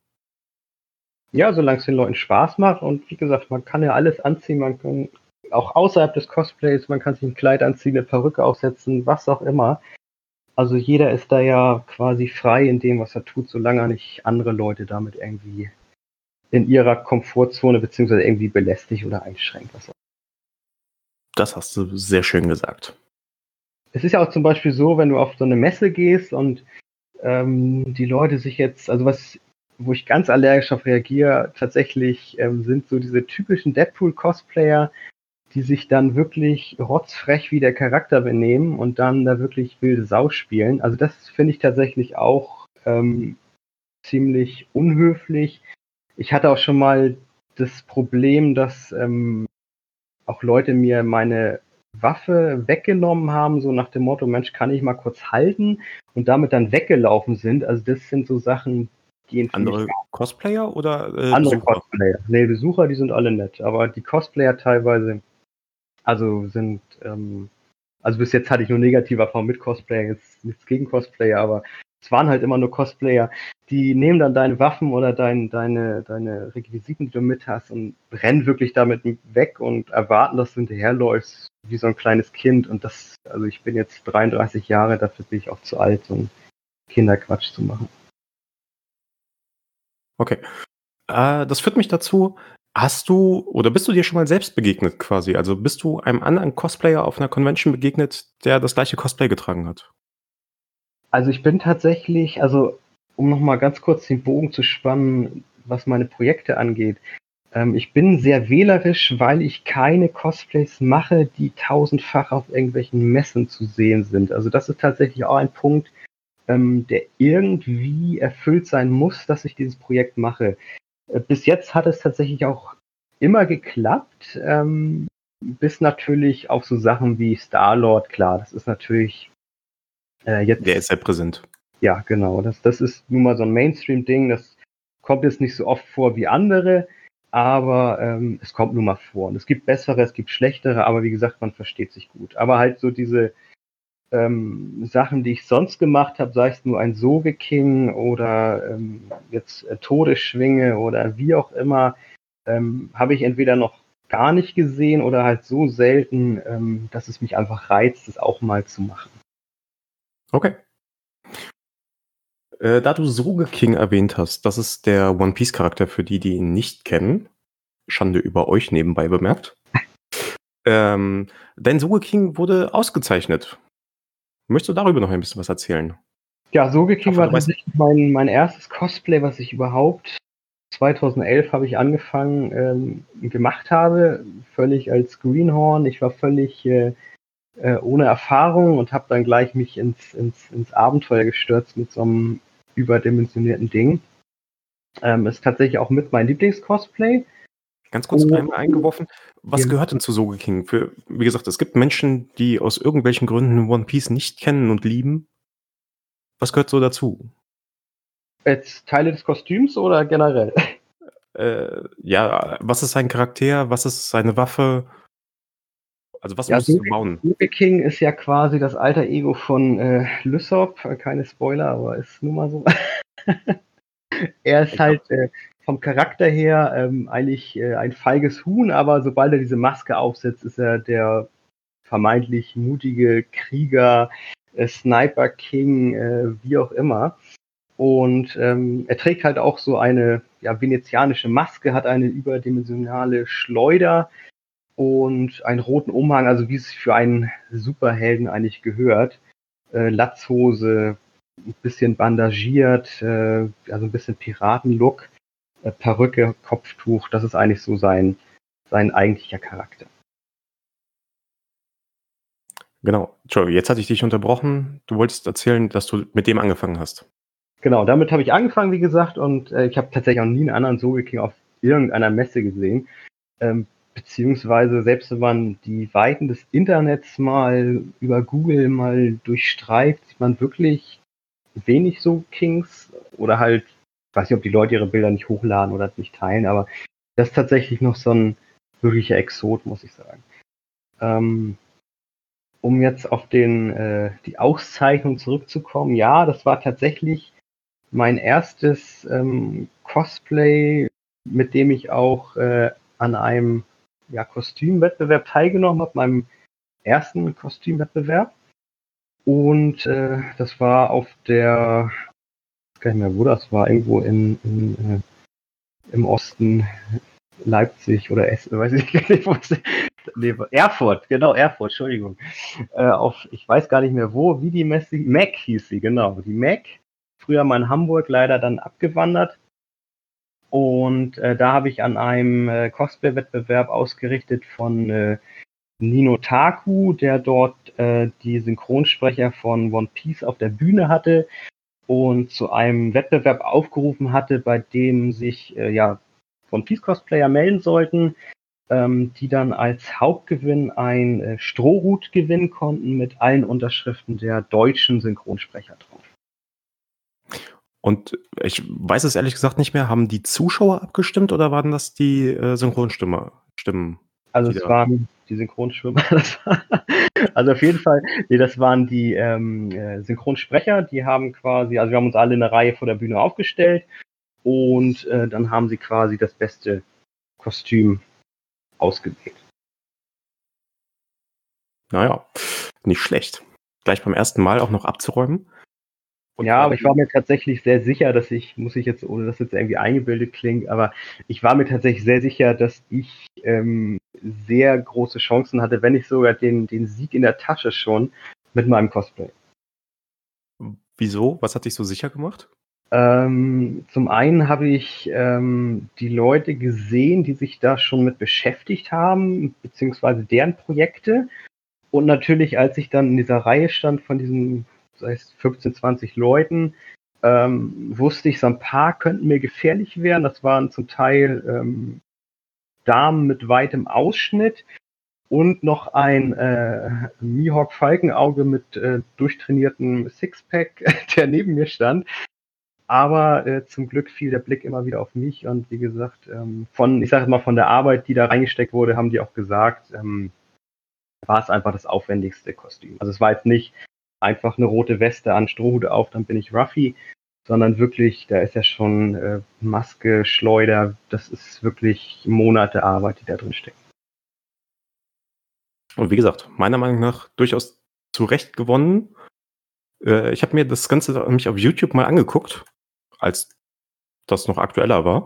Ja, solange es den Leuten Spaß macht und wie gesagt, man kann ja alles anziehen, man kann auch außerhalb des Cosplays, man kann sich ein Kleid anziehen, eine Perücke aufsetzen, was auch immer. Also jeder ist da ja quasi frei in dem, was er tut, solange er nicht andere Leute damit irgendwie in ihrer Komfortzone beziehungsweise irgendwie belästigt oder einschränkt. Das hast du sehr schön gesagt. Es ist ja auch zum Beispiel so, wenn du auf so eine Messe gehst und die Leute sich jetzt, also wo ich ganz allergisch auf reagiere, tatsächlich sind so diese typischen Deadpool-Cosplayer, die sich dann wirklich rotzfrech wie der Charakter benehmen und dann da wirklich wilde Sau spielen. Also das finde ich tatsächlich auch ziemlich unhöflich. Ich hatte auch schon mal das Problem, dass auch Leute mir meine Waffe weggenommen haben, so nach dem Motto, Mensch, kann ich mal kurz halten und damit dann weggelaufen sind. Also das sind so Sachen, gehen für Andere mich Cosplayer oder andere Besucher? Cosplayer. Nee, Besucher, die sind alle nett, aber die Cosplayer teilweise, also sind, also bis jetzt hatte ich nur negative Erfahrungen mit Cosplayer, jetzt nichts gegen Cosplayer, aber es waren halt immer nur Cosplayer, die nehmen dann deine Waffen oder deine Requisiten, die du mit hast und rennen wirklich damit weg und erwarten, dass du hinterherläufst wie so ein kleines Kind und also ich bin jetzt 33 Jahre, dafür bin ich auch zu alt, so einen Kinderquatsch zu machen. Okay. Das führt mich dazu, bist du dir schon mal selbst begegnet quasi? Also bist du einem anderen Cosplayer auf einer Convention begegnet, der das gleiche Cosplay getragen hat? Also ich bin tatsächlich, also um nochmal ganz kurz den Bogen zu spannen, was meine Projekte angeht. Ich bin sehr wählerisch, weil ich keine Cosplays mache, die tausendfach auf irgendwelchen Messen zu sehen sind. Also das ist tatsächlich auch ein Punkt, der irgendwie erfüllt sein muss, dass ich dieses Projekt mache. Bis jetzt hat es tatsächlich auch immer geklappt, bis natürlich auf so Sachen wie Star-Lord, klar, das ist natürlich jetzt... Der ist sehr präsent. Ja, genau, das ist nun mal so ein Mainstream-Ding, das kommt jetzt nicht so oft vor wie andere, aber es kommt nun mal vor. Und es gibt bessere, es gibt schlechtere, aber wie gesagt, man versteht sich gut. Aber halt so diese Sachen, die ich sonst gemacht habe, sei es nur ein Sogeking oder jetzt Todesschwinge oder wie auch immer, habe ich entweder noch gar nicht gesehen oder halt so selten, dass es mich einfach reizt, es auch mal zu machen. Okay. Da du Sogeking erwähnt hast, das ist der One Piece Charakter für die, die ihn nicht kennen. Schande über euch nebenbei bemerkt. Dein Sogeking wurde ausgezeichnet. Möchtest du darüber noch ein bisschen was erzählen? Ja, Sogeking hoffe, war du weißt- tatsächlich mein erstes Cosplay, was ich überhaupt 2011 habe ich angefangen gemacht habe, völlig als Greenhorn. Ich war völlig ohne Erfahrung und habe dann gleich mich ins Abenteuer gestürzt mit so einem überdimensionierten Ding. Ist tatsächlich auch mit mein Lieblings-Cosplay. Ganz kurz Oh, einmal eingeworfen. Was ja. gehört denn zu Sogeking? Wie gesagt, es gibt Menschen, die aus irgendwelchen Gründen One Piece nicht kennen und lieben. Was gehört so dazu? Jetzt Teile des Kostüms oder generell? Ja, was ist sein Charakter? Was ist seine Waffe? Also was Ja, musst du bauen? Sogeking ist ja quasi das alter Ego von Lysop. Keine Spoiler, aber ist nun mal so. Er ist Ich glaub, halt vom Charakter her eigentlich ein feiges Huhn, aber sobald er diese Maske aufsetzt, ist er der vermeintlich mutige Krieger, Sniper King, wie auch immer. Und er trägt halt auch so eine venezianische Maske, hat eine überdimensionale Schleuder und einen roten Umhang, also wie es für einen Superhelden eigentlich gehört. Latzhose, ein bisschen bandagiert, also ein bisschen Piratenlook, Perücke, Kopftuch, das ist eigentlich so sein eigentlicher Charakter. genau. Entschuldigung, jetzt hatte ich dich unterbrochen. Du wolltest erzählen, dass du mit dem angefangen hast. Genau, damit habe ich angefangen, wie gesagt, und ich habe tatsächlich auch nie einen anderen Sogeking auf irgendeiner Messe gesehen. Beziehungsweise selbst wenn man die Weiten des Internets mal über Google mal durchstreift, sieht man wirklich wenig Sogekings oder halt, ich weiß nicht, ob die Leute ihre Bilder nicht hochladen oder nicht teilen, aber das ist tatsächlich noch so ein wirklicher Exot, muss ich sagen. Um jetzt auf die Auszeichnung zurückzukommen, ja, das war tatsächlich mein erstes Cosplay, mit dem ich auch an einem Kostümwettbewerb teilgenommen habe, meinem ersten Kostümwettbewerb. Und das war auf der, ich weiß gar nicht mehr, wo das war, irgendwo im Osten, Leipzig oder Essen, weiß ich gar nicht, wo es nee, Erfurt, genau, Erfurt, Entschuldigung. Ich weiß gar nicht mehr wo, wie die Messe, Mac hieß sie, genau, die Mac. Früher mal in Hamburg, leider dann abgewandert. Und da habe ich an einem Cosplay-Wettbewerb ausgerichtet von Nino Taku, der dort die Synchronsprecher von One Piece auf der Bühne hatte und zu einem Wettbewerb aufgerufen hatte, bei dem sich One Piece Cosplayer melden sollten, die dann als Hauptgewinn ein Strohhut gewinnen konnten mit allen Unterschriften der deutschen Synchronsprecher drauf. Und ich weiß es ehrlich gesagt nicht mehr. Haben die Zuschauer abgestimmt oder waren das die Synchronstimmen? Also es waren die Synchronschwimmer, also auf jeden Fall, nee, das waren die Synchronsprecher, die haben quasi, also wir haben uns alle in einer Reihe vor der Bühne aufgestellt und dann haben sie quasi das beste Kostüm ausgewählt. Naja, nicht schlecht. Gleich beim ersten Mal auch noch abzuräumen. Und Ja, aber ich war mir tatsächlich sehr sicher, muss ich jetzt, ohne dass jetzt irgendwie eingebildet klingt, aber ich war mir tatsächlich sehr sicher, dass ich sehr große Chancen hatte, wenn nicht sogar den Sieg in der Tasche schon mit meinem Cosplay. Wieso? Was hat dich so sicher gemacht? Zum einen habe ich die Leute gesehen, die sich da schon mit beschäftigt haben, beziehungsweise deren Projekte. Und natürlich, als ich dann in dieser Reihe stand von diesen, sei es 15, 20 Leuten, wusste ich, so ein paar könnten mir gefährlich werden. Das waren zum Teil Damen mit weitem Ausschnitt und noch ein Mihawk-Falkenauge mit durchtrainiertem Sixpack, der neben mir stand. Aber zum Glück fiel der Blick immer wieder auf mich und wie gesagt, ich sage mal, von der Arbeit, die da reingesteckt wurde, haben die auch gesagt, war es einfach das aufwendigste Kostüm. Also es war jetzt nicht einfach eine rote Weste an, Strohhut auf, dann bin ich Ruffy, sondern wirklich, da ist ja schon Maske, Schleuder, das ist wirklich Monate Arbeit, die da drin steckt. Und wie gesagt, meiner Meinung nach durchaus zu Recht gewonnen. Ich habe mir das Ganze nämlich auf YouTube mal angeguckt, als das noch aktueller war.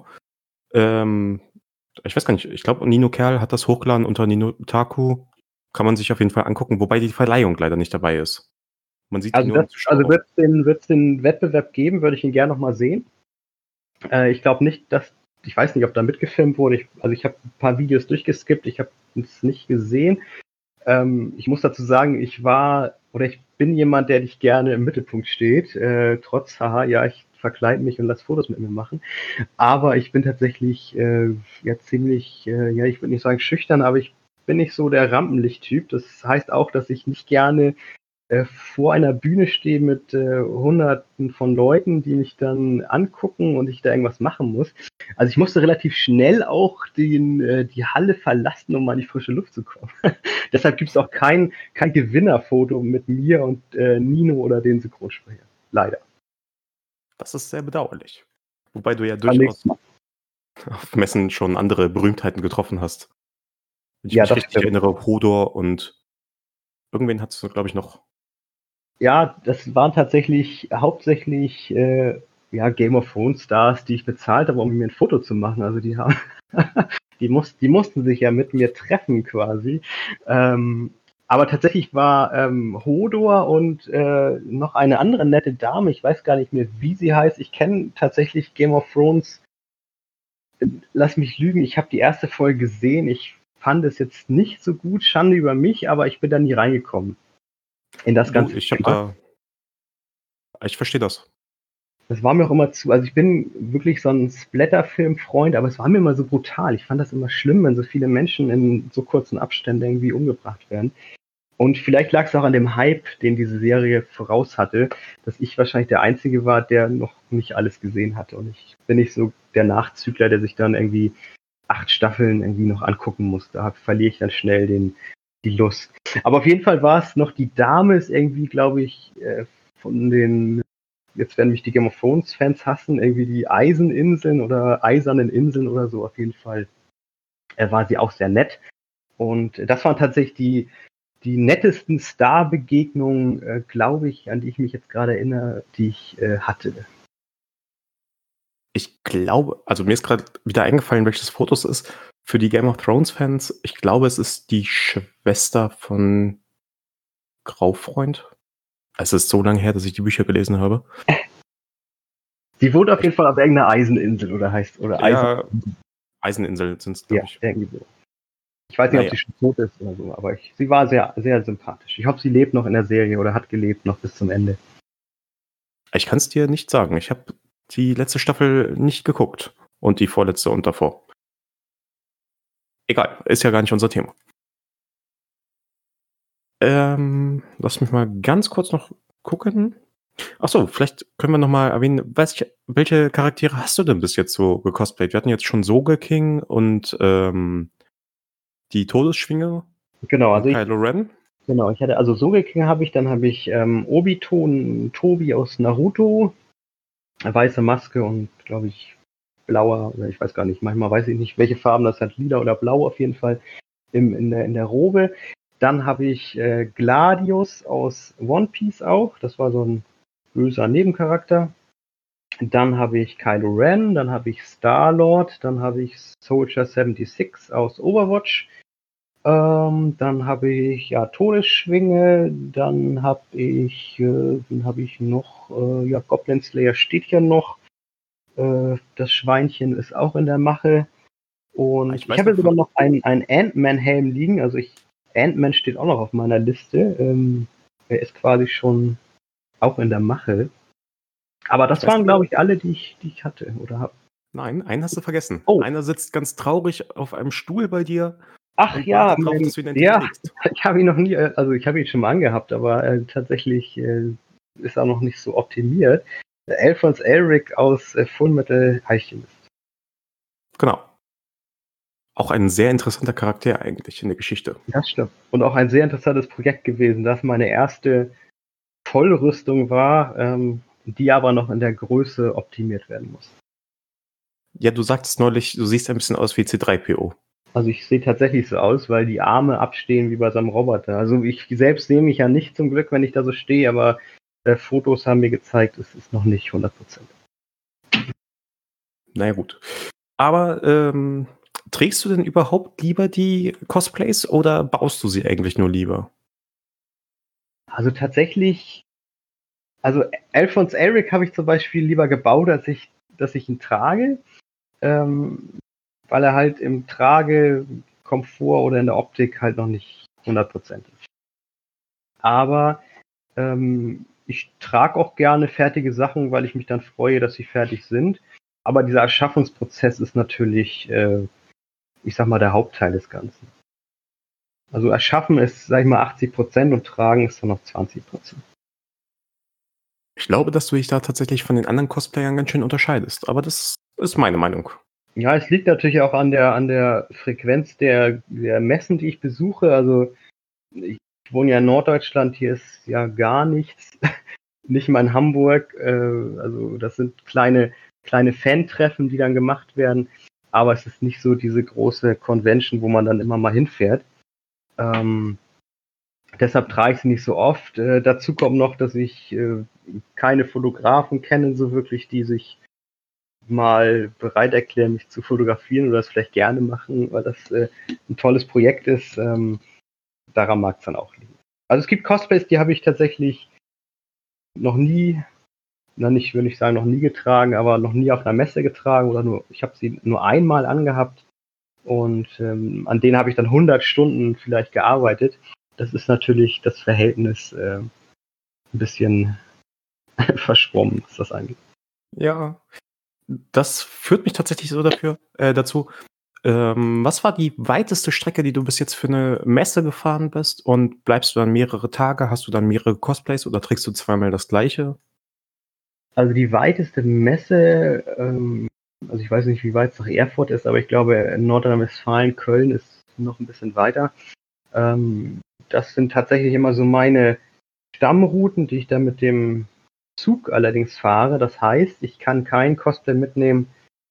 Ich weiß gar nicht, ich glaube, Nino Kerl hat das hochgeladen unter Nino Taku. Kann man sich auf jeden Fall angucken, wobei die Verleihung leider nicht dabei ist. Man sieht Also, die nur im Zuschauer. wird es den Wettbewerb geben, würde ich ihn gerne nochmal sehen. Ich glaube nicht, ich weiß nicht, ob da mitgefilmt wurde. Ich habe ein paar Videos durchgeskippt, ich habe es nicht gesehen. Ich muss dazu sagen, ich bin jemand, der nicht gerne im Mittelpunkt steht. Trotz, ich verkleide mich und lasse Fotos mit mir machen. Aber ich bin tatsächlich ziemlich, ich würde nicht sagen schüchtern, aber ich bin nicht so der Rampenlicht-Typ. Das heißt auch, dass ich nicht gerne vor einer Bühne stehe mit Hunderten von Leuten, die mich dann angucken und ich da irgendwas machen muss. Also ich musste relativ schnell auch die Halle verlassen, um mal in die frische Luft zu kommen. Deshalb gibt es auch kein Gewinnerfoto mit mir und Nino oder den Synchronsprecher. Leider. Das ist sehr bedauerlich. Wobei du ja durchaus auf Messen schon andere Berühmtheiten getroffen hast. Wenn ich mich richtig erinnere, Hodor und irgendwen hattest du, glaube ich, noch. Ja, das waren tatsächlich hauptsächlich Game of Thrones Stars, die ich bezahlt habe, um mit mir ein Foto zu machen. Also die haben die mussten sich ja mit mir treffen quasi. Aber tatsächlich war Hodor und noch eine andere nette Dame, ich weiß gar nicht mehr, wie sie heißt. Ich kenne tatsächlich Game of Thrones. Lass mich lügen, ich habe die erste Folge gesehen. Ich fand es jetzt nicht so gut, Schande über mich, aber ich bin da nie reingekommen. In das Ganze. Ich verstehe das. Das war mir auch immer also ich bin wirklich so ein Splatter-Film-Freund, aber es war mir immer so brutal. Ich fand das immer schlimm, wenn so viele Menschen in so kurzen Abständen irgendwie umgebracht werden. Und vielleicht lag es auch an dem Hype, den diese Serie voraus hatte, dass ich wahrscheinlich der Einzige war, der noch nicht alles gesehen hatte. Und ich bin nicht so der Nachzügler, der sich dann irgendwie 8 Staffeln irgendwie noch angucken muss. Da verliere ich dann schnell die Lust. Aber auf jeden Fall war es noch, die Dame ist irgendwie, glaube ich, von den, jetzt werden mich die Game of Thrones Fans hassen, irgendwie die Eiseninseln oder Eisernen Inseln oder so, auf jeden Fall war sie auch sehr nett. Und das waren tatsächlich die nettesten Star-Begegnungen, glaube ich, an die ich mich jetzt gerade erinnere, die ich hatte. Ich glaube, also mir ist gerade wieder eingefallen, welches Foto es ist. Für die Game of Thrones Fans, ich glaube, es ist die Schwester von Graufreund. Es ist so lange her, dass ich die Bücher gelesen habe. Die wohnt auf jeden Fall auf irgendeiner Eiseninsel Eiseninsel sind es, glaube ich. Irgendwie so. Ich weiß nicht, ob sie schon tot ist oder so, aber sie war sehr, sehr sympathisch. Ich hoffe, sie lebt noch in der Serie oder hat gelebt noch bis zum Ende. Ich kann es dir nicht sagen. Ich habe die letzte Staffel nicht geguckt. Und die vorletzte und davor. Egal, ist ja gar nicht unser Thema. Lass mich mal ganz kurz noch gucken. Achso, vielleicht können wir noch mal erwähnen, welche Charaktere hast du denn bis jetzt so gecosplayt? Wir hatten jetzt schon Sogeking und die Todesschwinge. Genau, also Kylo Ren. Genau, ich hatte, also Sogeking habe ich, dann habe ich Obito und Tobi aus Naruto, weiße Maske und, glaube ich, blauer, oder ich weiß gar nicht, manchmal weiß ich nicht, welche Farben das hat, lila oder blau auf jeden Fall in der Robe. Dann habe ich Gladius aus One Piece auch, das war so ein böser Nebencharakter. Dann habe ich Kylo Ren, dann habe ich Star-Lord, dann habe ich Soldier 76 aus Overwatch. Dann habe ich ja Todesschwinge, dann habe ich, wen habe ich noch? Ja, Goblin Slayer steht hier noch. Das Schweinchen ist auch in der Mache. Und Ich ich weiß habe noch sogar von, noch einen Ant-Man-Helm liegen. Ant-Man steht auch noch auf meiner Liste. Er ist quasi schon auch in der Mache. Aber ich das weiß waren, noch, glaube ich, alle, die ich hatte oder habe. nein, einen hast du vergessen. Oh, Einer sitzt ganz traurig auf einem Stuhl bei dir ach und ja, wartet drauf, dass du ihn endlich ja, trägst. ich habe ihn noch nie, also ich habe ihn schon mal angehabt, aber tatsächlich ist er noch nicht so optimiert. Alphonse Elric aus Fullmetal Alchemist. Genau. Auch ein sehr interessanter Charakter eigentlich in der Geschichte. Das stimmt. Und auch ein sehr interessantes Projekt gewesen, das meine erste Vollrüstung war, die aber noch in der Größe optimiert werden muss. Ja, du sagtest neulich, du siehst ein bisschen aus wie C3PO. Also ich sehe tatsächlich so aus, weil die Arme abstehen wie bei so einem Roboter. Also ich selbst sehe mich ja nicht zum Glück, wenn ich da so stehe, aber Fotos haben mir gezeigt, es ist noch nicht 100%. Naja, gut. Aber trägst du denn überhaupt lieber die Cosplays oder baust du sie eigentlich nur lieber? Also tatsächlich, also Alphonse Elric habe ich zum Beispiel lieber gebaut, dass ich ihn trage, weil er halt im Tragekomfort oder in der Optik halt noch nicht 100% ist. Aber ich trage auch gerne fertige Sachen, weil ich mich dann freue, dass sie fertig sind. Aber dieser Erschaffungsprozess ist natürlich, ich sag mal, der Hauptteil des Ganzen. Also erschaffen ist, sag ich mal, 80% und tragen ist dann noch 20%. Ich glaube, dass du dich da tatsächlich von den anderen Cosplayern ganz schön unterscheidest, aber das ist meine Meinung. Ja, es liegt natürlich auch an der Frequenz der Messen, die ich besuche. Also ich wohne ja in Norddeutschland, hier ist ja gar nichts. Nicht mal in Hamburg. Also das sind kleine Fan-Treffen, die dann gemacht werden. Aber es ist nicht so diese große Convention, wo man dann immer mal hinfährt. Deshalb trage ich sie nicht so oft. Dazu kommt noch, dass ich keine Fotografen kenne, so wirklich, die sich mal bereit erklären, mich zu fotografieren oder das vielleicht gerne machen, weil das ein tolles Projekt ist. Daran mag es dann auch liegen. Also es gibt Cosplays, die habe ich tatsächlich noch nie, nicht würde ich sagen, noch nie getragen, aber noch nie auf einer Messe getragen oder ich habe sie nur einmal angehabt und an denen habe ich dann 100 Stunden vielleicht gearbeitet. Das ist natürlich das Verhältnis ein bisschen verschwommen, was das angeht. Ja, das führt mich tatsächlich so dazu. Was war die weiteste Strecke, die du bis jetzt für eine Messe gefahren bist? Und bleibst du dann mehrere Tage? Hast du dann mehrere Cosplays oder trägst du zweimal das gleiche? Also die weiteste Messe, also ich weiß nicht, wie weit es nach Erfurt ist, aber ich glaube, in Nordrhein-Westfalen, Köln ist noch ein bisschen weiter. Das sind tatsächlich immer so meine Stammrouten, die ich dann mit dem Zug allerdings fahre. Das heißt, ich kann kein Cosplay mitnehmen,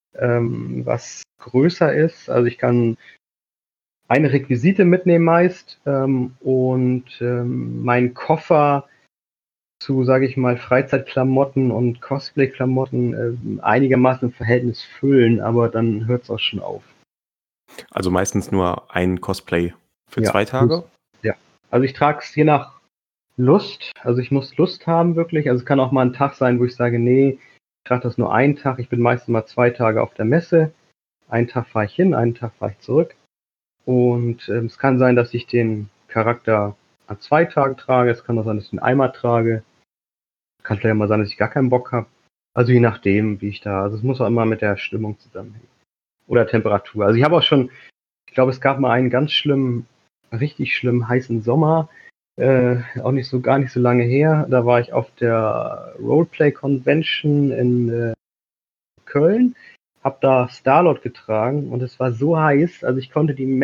was größer ist. Also ich kann eine Requisite mitnehmen meist und meinen Koffer zu, sage ich mal, Freizeitklamotten und Cosplay-Klamotten einigermaßen im Verhältnis füllen, aber dann hört es auch schon auf. Also meistens nur ein Cosplay für Ja. 2 Tage? Ja. Also ich trage es je nach Lust. Also ich muss Lust haben wirklich. Also es kann auch mal ein Tag sein, wo ich sage, nee, ich trage das nur einen Tag. Ich bin meistens mal 2 Tage auf der Messe. Einen Tag fahre ich hin, einen Tag fahre ich zurück. Und es kann sein, dass ich den Charakter an 2 Tagen trage. Es kann auch sein, dass ich ihn einmal trage. Kann vielleicht mal sein, dass ich gar keinen Bock habe. Also je nachdem, wie ich da. Also es muss auch immer mit der Stimmung zusammenhängen. Oder Temperatur. Also ich habe auch schon, ich glaube, es gab mal einen ganz schlimmen, richtig schlimmen heißen Sommer. Auch gar nicht so lange her. Da war ich auf der Roleplay Convention in Köln, habe da Star-Lord getragen und es war so heiß, also ich konnte die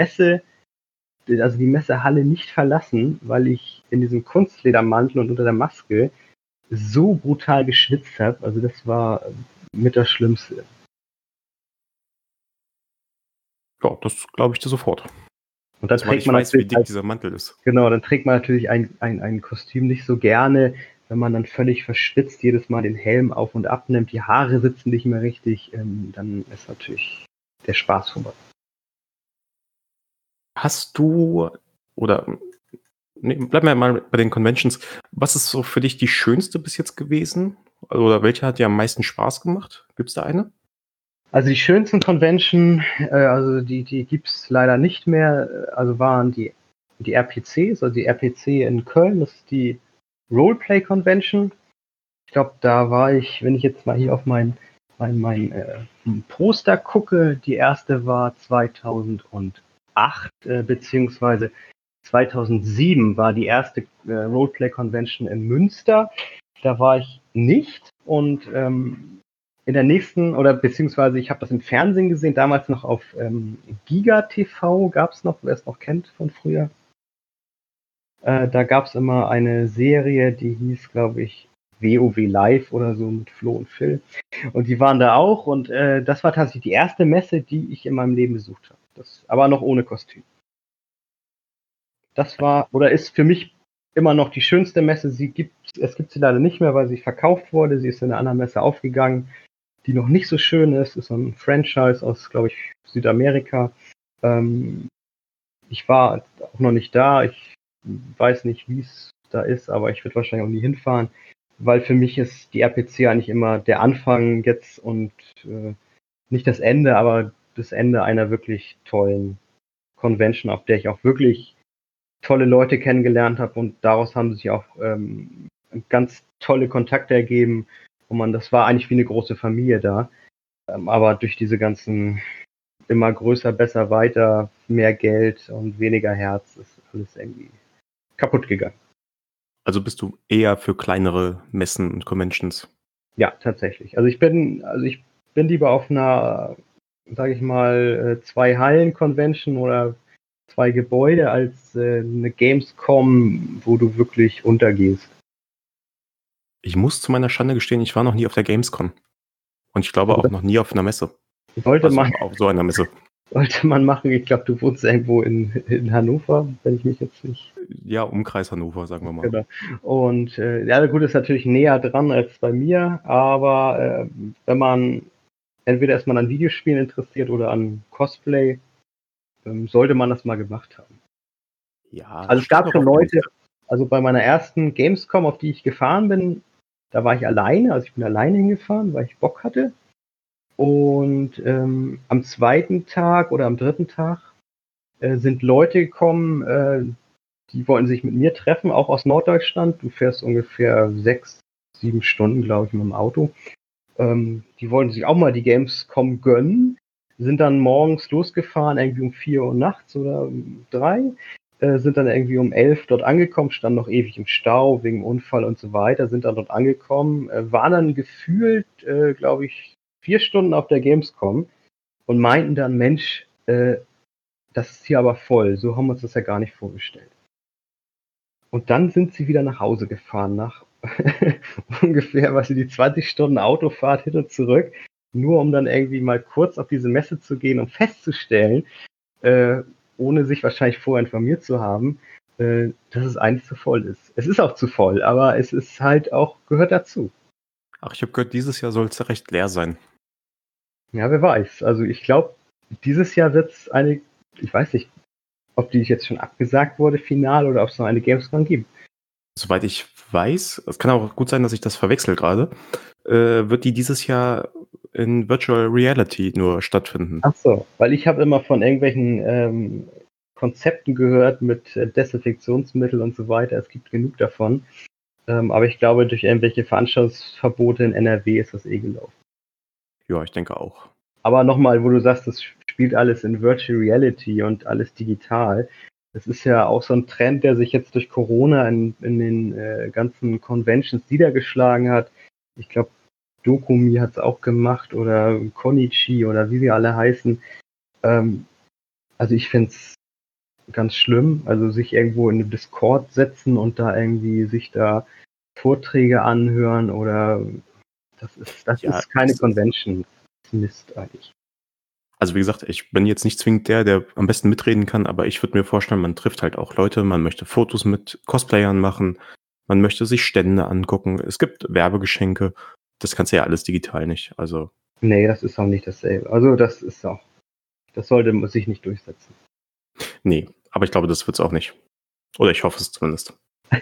Messehalle nicht verlassen, weil ich in diesem Kunstledermantel und unter der Maske so brutal geschwitzt habe. Also das war mit das Schlimmste. Ja, das glaube ich dir sofort. Und dann Zumal trägt ich man weiß, wie natürlich dick dieser Mantel ist. Genau, dann trägt man natürlich ein Kostüm nicht so gerne, wenn man dann völlig verschwitzt jedes Mal den Helm auf und ab nimmt, die Haare sitzen nicht mehr richtig, dann ist natürlich der Spaß vorbei. Hast du oder bleiben wir mal bei den Conventions. Was ist so für dich die schönste bis jetzt gewesen? Oder welche hat dir am meisten Spaß gemacht? Gibt's da eine? Also die schönsten Convention, also die gibt's leider nicht mehr, also waren die RPCs, also die RPC in Köln, das ist die Roleplay Convention. Ich glaube, da war ich, wenn ich jetzt mal hier auf mein Poster gucke, die erste war 2008, beziehungsweise 2007 war die erste Roleplay Convention in Münster. Da war ich nicht und in der nächsten, oder beziehungsweise ich habe das im Fernsehen gesehen, damals noch auf Giga TV gab es noch, wer es noch kennt von früher. Da gab es immer eine Serie, die hieß, glaube ich, WoW Live oder so mit Flo und Phil. Und die waren da auch und das war tatsächlich die erste Messe, die ich in meinem Leben besucht habe. Das, aber noch ohne Kostüm. Das war oder ist für mich immer noch die schönste Messe. Es gibt sie leider nicht mehr, weil sie verkauft wurde. Sie ist in einer anderen Messe aufgegangen, die noch nicht so schön ist. Ist so ein Franchise aus, glaube ich, Südamerika. Ich war auch noch nicht da. Ich weiß nicht, wie es da ist, aber ich würde wahrscheinlich auch nie hinfahren, weil für mich ist die RPC eigentlich immer der Anfang jetzt und nicht das Ende, aber das Ende einer wirklich tollen Convention, auf der ich auch wirklich tolle Leute kennengelernt habe und daraus haben sich auch ganz tolle Kontakte ergeben. Und das war eigentlich wie eine große Familie da. Aber durch diese ganzen immer größer, besser, weiter, mehr Geld und weniger Herz ist alles irgendwie kaputt gegangen. Also bist du eher für kleinere Messen und Conventions? Ja, tatsächlich. Also ich bin lieber auf einer, sage ich mal, 2 Hallen-Convention oder 2 Gebäude als eine Gamescom, wo du wirklich untergehst. Ich muss zu meiner Schande gestehen, ich war noch nie auf der Gamescom. Und ich glaube auch noch nie auf einer Messe. Sollte Also man auf so einer Messe. machen. Ich glaube, du wohnst irgendwo in Hannover, wenn ich mich jetzt nicht. Ja, Umkreis Hannover, sagen wir mal. Genau. Und ja, gut, ist natürlich näher dran als bei mir, aber wenn man entweder ist man an Videospielen interessiert oder an Cosplay, sollte man das mal gemacht haben. Ja, Also es gab schon Leute, also bei meiner ersten Gamescom, auf die ich gefahren bin, da war ich alleine, also ich bin alleine hingefahren, weil ich Bock hatte. Und am zweiten Tag oder am dritten Tag sind Leute gekommen, die wollten sich mit mir treffen, auch aus Norddeutschland. Du fährst ungefähr 6, 7 Stunden, glaube ich, mit dem Auto. Die wollten sich auch mal die Gamescom gönnen, sind dann morgens losgefahren, irgendwie um 4 Uhr nachts oder um 3, sind dann irgendwie um 11 dort angekommen, standen noch ewig im Stau wegen Unfall und so weiter, sind dann dort angekommen, waren dann gefühlt, glaube ich, 4 Stunden auf der Gamescom und meinten dann, Mensch, das ist hier aber voll, so haben wir uns das ja gar nicht vorgestellt. Und dann sind sie wieder nach Hause gefahren, nach ungefähr, die 20 Stunden Autofahrt hin und zurück, nur um dann irgendwie mal kurz auf diese Messe zu gehen, um festzustellen, ohne sich wahrscheinlich vorher informiert zu haben, dass es eigentlich zu voll ist. Es ist auch zu voll, aber es ist halt auch, gehört dazu. Ach, ich habe gehört, dieses Jahr soll es recht leer sein. Ja, wer weiß. Also ich glaube, dieses Jahr wird es ich weiß nicht, ob die jetzt schon abgesagt wurde, final, oder ob es noch eine Gamescom gibt. Soweit ich weiß, es kann auch gut sein, dass ich das verwechsel gerade, wird die dieses Jahr in Virtual Reality nur stattfinden. Ach so, weil ich habe immer von irgendwelchen Konzepten gehört mit Desinfektionsmittel und so weiter. Es gibt genug davon. Aber ich glaube, durch irgendwelche Veranstaltungsverbote in NRW ist das gelaufen. Ja, ich denke auch. Aber nochmal, wo du sagst, das spielt alles in Virtual Reality und alles digital. Das ist ja auch so ein Trend, der sich jetzt durch Corona in den ganzen Conventions niedergeschlagen hat. Ich glaube, Dokumi hat es auch gemacht oder Konichi oder wie wir alle heißen. Also ich finde es ganz schlimm. Also sich irgendwo in den Discord setzen und da irgendwie sich da Vorträge anhören oder das ist keine Convention. Das ist Mist eigentlich. Also wie gesagt, ich bin jetzt nicht zwingend der am besten mitreden kann, aber ich würde mir vorstellen, man trifft halt auch Leute, man möchte Fotos mit Cosplayern machen, man möchte sich Stände angucken, es gibt Werbegeschenke, das kannst du ja alles digital nicht, also. Nee, das ist auch nicht dasselbe. Also das sollte sich nicht durchsetzen. Nee, aber ich glaube, das wird's auch nicht. Oder ich hoffe es zumindest.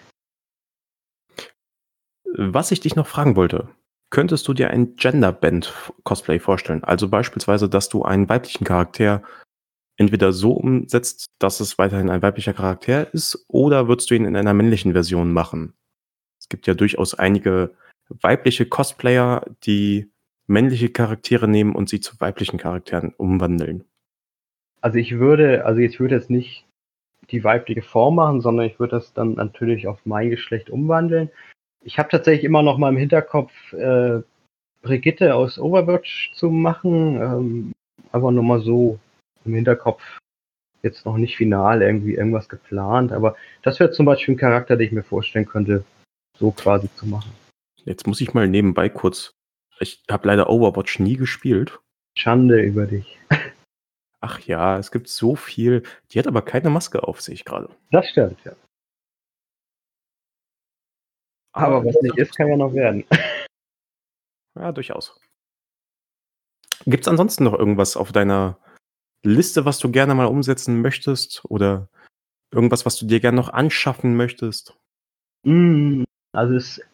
Was ich dich noch fragen wollte, könntest du dir ein Gender-Bend-Cosplay vorstellen? Also beispielsweise, dass du einen weiblichen Charakter entweder so umsetzt, dass es weiterhin ein weiblicher Charakter ist, oder würdest du ihn in einer männlichen Version machen? Es gibt ja durchaus einige weibliche Cosplayer, die männliche Charaktere nehmen und sie zu weiblichen Charakteren umwandeln. Also ich würde jetzt nicht die weibliche Form machen, sondern ich würde das dann natürlich auf mein Geschlecht umwandeln. Ich habe tatsächlich immer noch mal im Hinterkopf, Brigitte aus Overwatch zu machen. Einfach nur mal so im Hinterkopf, jetzt noch nicht final irgendwie irgendwas geplant, aber das wäre zum Beispiel ein Charakter, den ich mir vorstellen könnte, so quasi zu machen. Jetzt muss ich mal nebenbei kurz. Ich habe leider Overwatch nie gespielt. Schande über dich. Ach ja, es gibt so viel. Die hat aber keine Maske auf, sehe ich gerade. Das stimmt, ja. Aber was nicht ist, kann ja noch werden. Ja, durchaus. Gibt es ansonsten noch irgendwas auf deiner Liste, was du gerne mal umsetzen möchtest? Oder irgendwas, was du dir gerne noch anschaffen möchtest? Also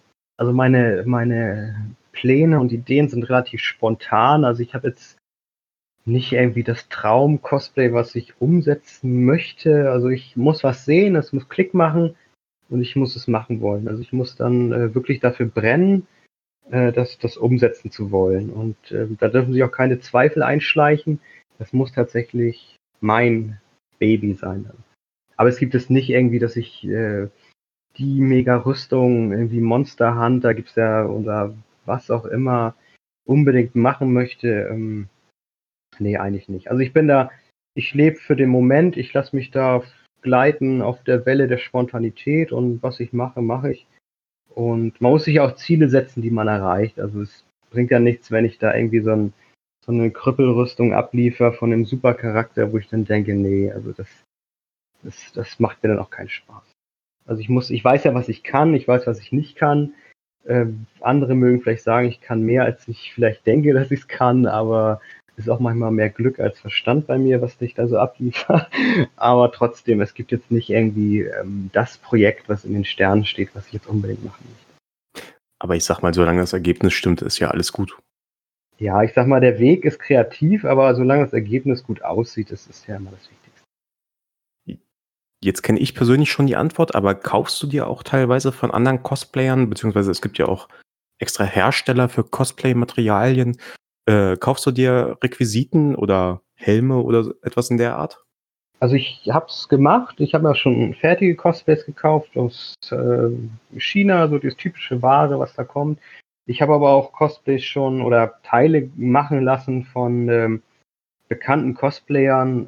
meine Pläne und Ideen sind relativ spontan. Also ich habe jetzt nicht irgendwie das Traum-Cosplay, was ich umsetzen möchte. Also ich muss was sehen, es muss Klick machen und ich muss es machen wollen. Also ich muss dann wirklich dafür brennen, das umsetzen zu wollen. Und da dürfen sich auch keine Zweifel einschleichen. Das muss tatsächlich mein Baby sein. Aber es gibt es nicht irgendwie, dass ich die Mega-Rüstung, irgendwie Monster Hunter gibt's ja oder was auch immer unbedingt machen möchte. Nee, eigentlich nicht. Also ich lebe für den Moment, ich lasse mich da gleiten auf der Welle der Spontanität und was ich mache, mache ich. Und man muss sich auch Ziele setzen, die man erreicht. Also es bringt ja nichts, wenn ich da irgendwie so eine Krüppelrüstung abliefer von einem Supercharakter, wo ich dann denke, nee, also das macht mir dann auch keinen Spaß. Also ich weiß ja, was ich kann, ich weiß, was ich nicht kann. Andere mögen vielleicht sagen, ich kann mehr, als ich vielleicht denke, dass ich es kann, aber es ist auch manchmal mehr Glück als Verstand bei mir, was ich da so abliefere. Aber trotzdem, es gibt jetzt nicht irgendwie das Projekt, was in den Sternen steht, was ich jetzt unbedingt machen möchte. Aber ich sag mal, solange das Ergebnis stimmt, ist ja alles gut. Ja, ich sag mal, der Weg ist kreativ, aber solange das Ergebnis gut aussieht, das ist ja immer das Wichtigste. Jetzt kenne ich persönlich schon die Antwort, aber kaufst du dir auch teilweise von anderen Cosplayern, beziehungsweise es gibt ja auch extra Hersteller für Cosplay-Materialien. Kaufst du dir Requisiten oder Helme oder so etwas in der Art? Also ich habe es gemacht. Ich habe ja schon fertige Cosplays gekauft aus China, so das typische Ware, was da kommt. Ich habe aber auch Cosplays schon oder Teile machen lassen von bekannten Cosplayern.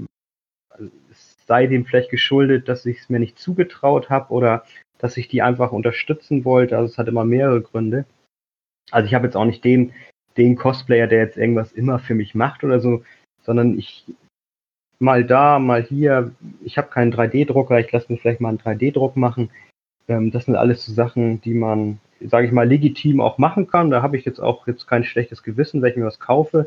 Es sei dem vielleicht geschuldet, dass ich es mir nicht zugetraut habe oder dass ich die einfach unterstützen wollte. Also es hat immer mehrere Gründe. Also ich habe jetzt auch nicht den Cosplayer, der jetzt irgendwas immer für mich macht oder so, sondern ich mal da, mal hier. Ich habe keinen 3D-Drucker, ich lasse mir vielleicht mal einen 3D-Druck machen. Das sind alles so Sachen, die man, sage ich mal, legitim auch machen kann. Da habe ich jetzt auch kein schlechtes Gewissen, wenn ich mir was kaufe.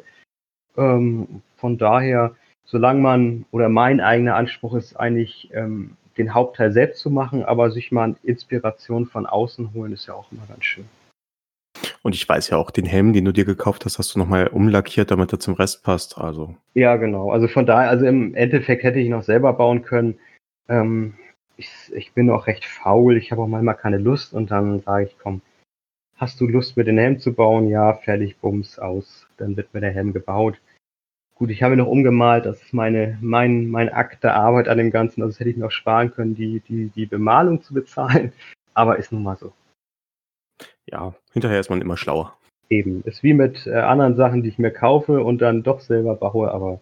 Von daher, solange man, oder mein eigener Anspruch ist eigentlich, den Hauptteil selbst zu machen, aber sich mal Inspiration von außen holen, ist ja auch immer ganz schön. Und ich weiß ja auch, den Helm, den du dir gekauft hast, hast du nochmal umlackiert, damit er zum Rest passt. Also. Ja, genau. Also von daher, also im Endeffekt hätte ich noch selber bauen können. Ich bin auch recht faul, ich habe auch manchmal keine Lust und dann sage ich, komm, hast du Lust, mir den Helm zu bauen? Ja, fertig, bums, aus. Dann wird mir der Helm gebaut. Gut, ich habe ihn noch umgemalt, das ist mein Akt der Arbeit an dem Ganzen. Also das hätte ich mir auch sparen können, die Bemalung zu bezahlen. Aber ist nun mal so. Ja, hinterher ist man immer schlauer. Eben. Ist wie mit anderen Sachen, die ich mir kaufe und dann doch selber baue, aber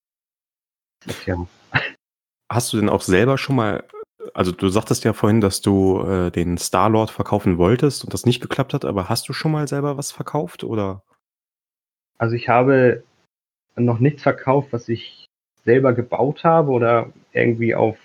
ja. Hast du denn auch selber schon mal, also du sagtest ja vorhin, dass du den Star-Lord verkaufen wolltest und das nicht geklappt hat, aber hast du schon mal selber was verkauft oder? Also ich habe noch nichts verkauft, was ich selber gebaut habe oder irgendwie auf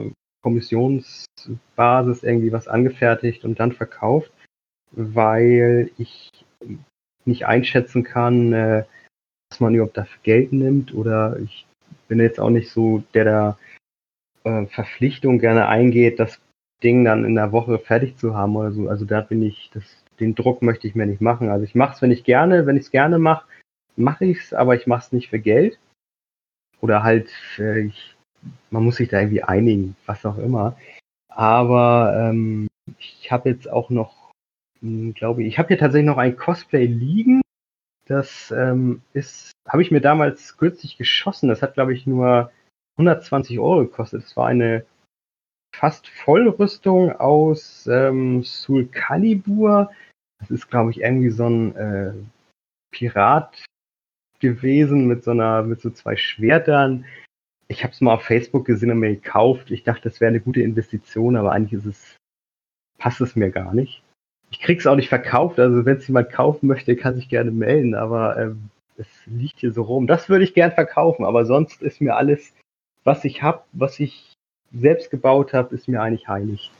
Kommissionsbasis irgendwie was angefertigt und dann verkauft, weil ich nicht einschätzen kann, dass man überhaupt dafür Geld nimmt oder ich bin jetzt auch nicht so, der da Verpflichtung gerne eingeht, das Ding dann in der Woche fertig zu haben oder so. Also da bin ich, den Druck möchte ich mir nicht machen. Also ich mache es, wenn ich es gerne mache, mache ich es, aber ich mache es nicht für Geld. Oder halt, man muss sich da irgendwie einigen, was auch immer. Aber ich habe jetzt auch noch, glaube ich habe hier tatsächlich noch ein Cosplay liegen. Das habe ich mir damals kürzlich geschossen. Das hat, glaube ich, nur 120 € gekostet. Das war eine fast Vollrüstung aus Soul Calibur. Das ist, glaube ich, irgendwie so ein Pirat gewesen mit so 2 Schwertern. Ich habe es mal auf Facebook gesehen und mir gekauft. Ich dachte, das wäre eine gute Investition, aber eigentlich passt es mir gar nicht. Ich krieg's auch nicht verkauft, also wenn es jemand kaufen möchte, kann sich gerne melden, aber es liegt hier so rum. Das würde ich gern verkaufen, aber sonst ist mir alles, was ich habe, was ich selbst gebaut habe, ist mir eigentlich heilig.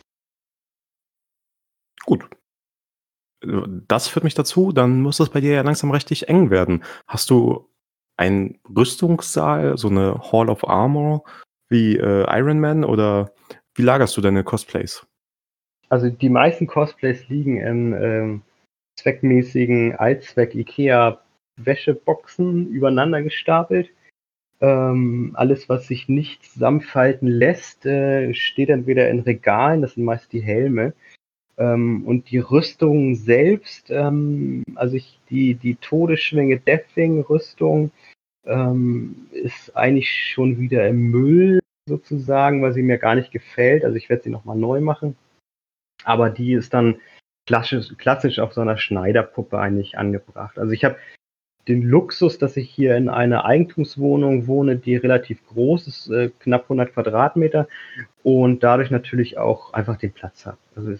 Gut. Das führt mich dazu, dann muss es bei dir ja langsam richtig eng werden. Hast du einen Rüstungssaal, so eine Hall of Armor wie Iron Man oder wie lagerst du deine Cosplays? Also die meisten Cosplays liegen in zweckmäßigen Allzweck-IKEA-Wäscheboxen übereinander gestapelt. Alles, was sich nicht zusammenfalten lässt, steht entweder in Regalen, das sind meist die Helme. Und die Rüstung selbst, also die Todesschwinge Deathwing-Rüstung ist eigentlich schon wieder im Müll sozusagen, weil sie mir gar nicht gefällt. Also ich werde sie nochmal neu machen. Aber die ist dann klassisch auf so einer Schneiderpuppe eigentlich angebracht. Also ich habe den Luxus, dass ich hier in einer Eigentumswohnung wohne, die relativ groß ist, knapp 100 Quadratmeter und dadurch natürlich auch einfach den Platz habe. Also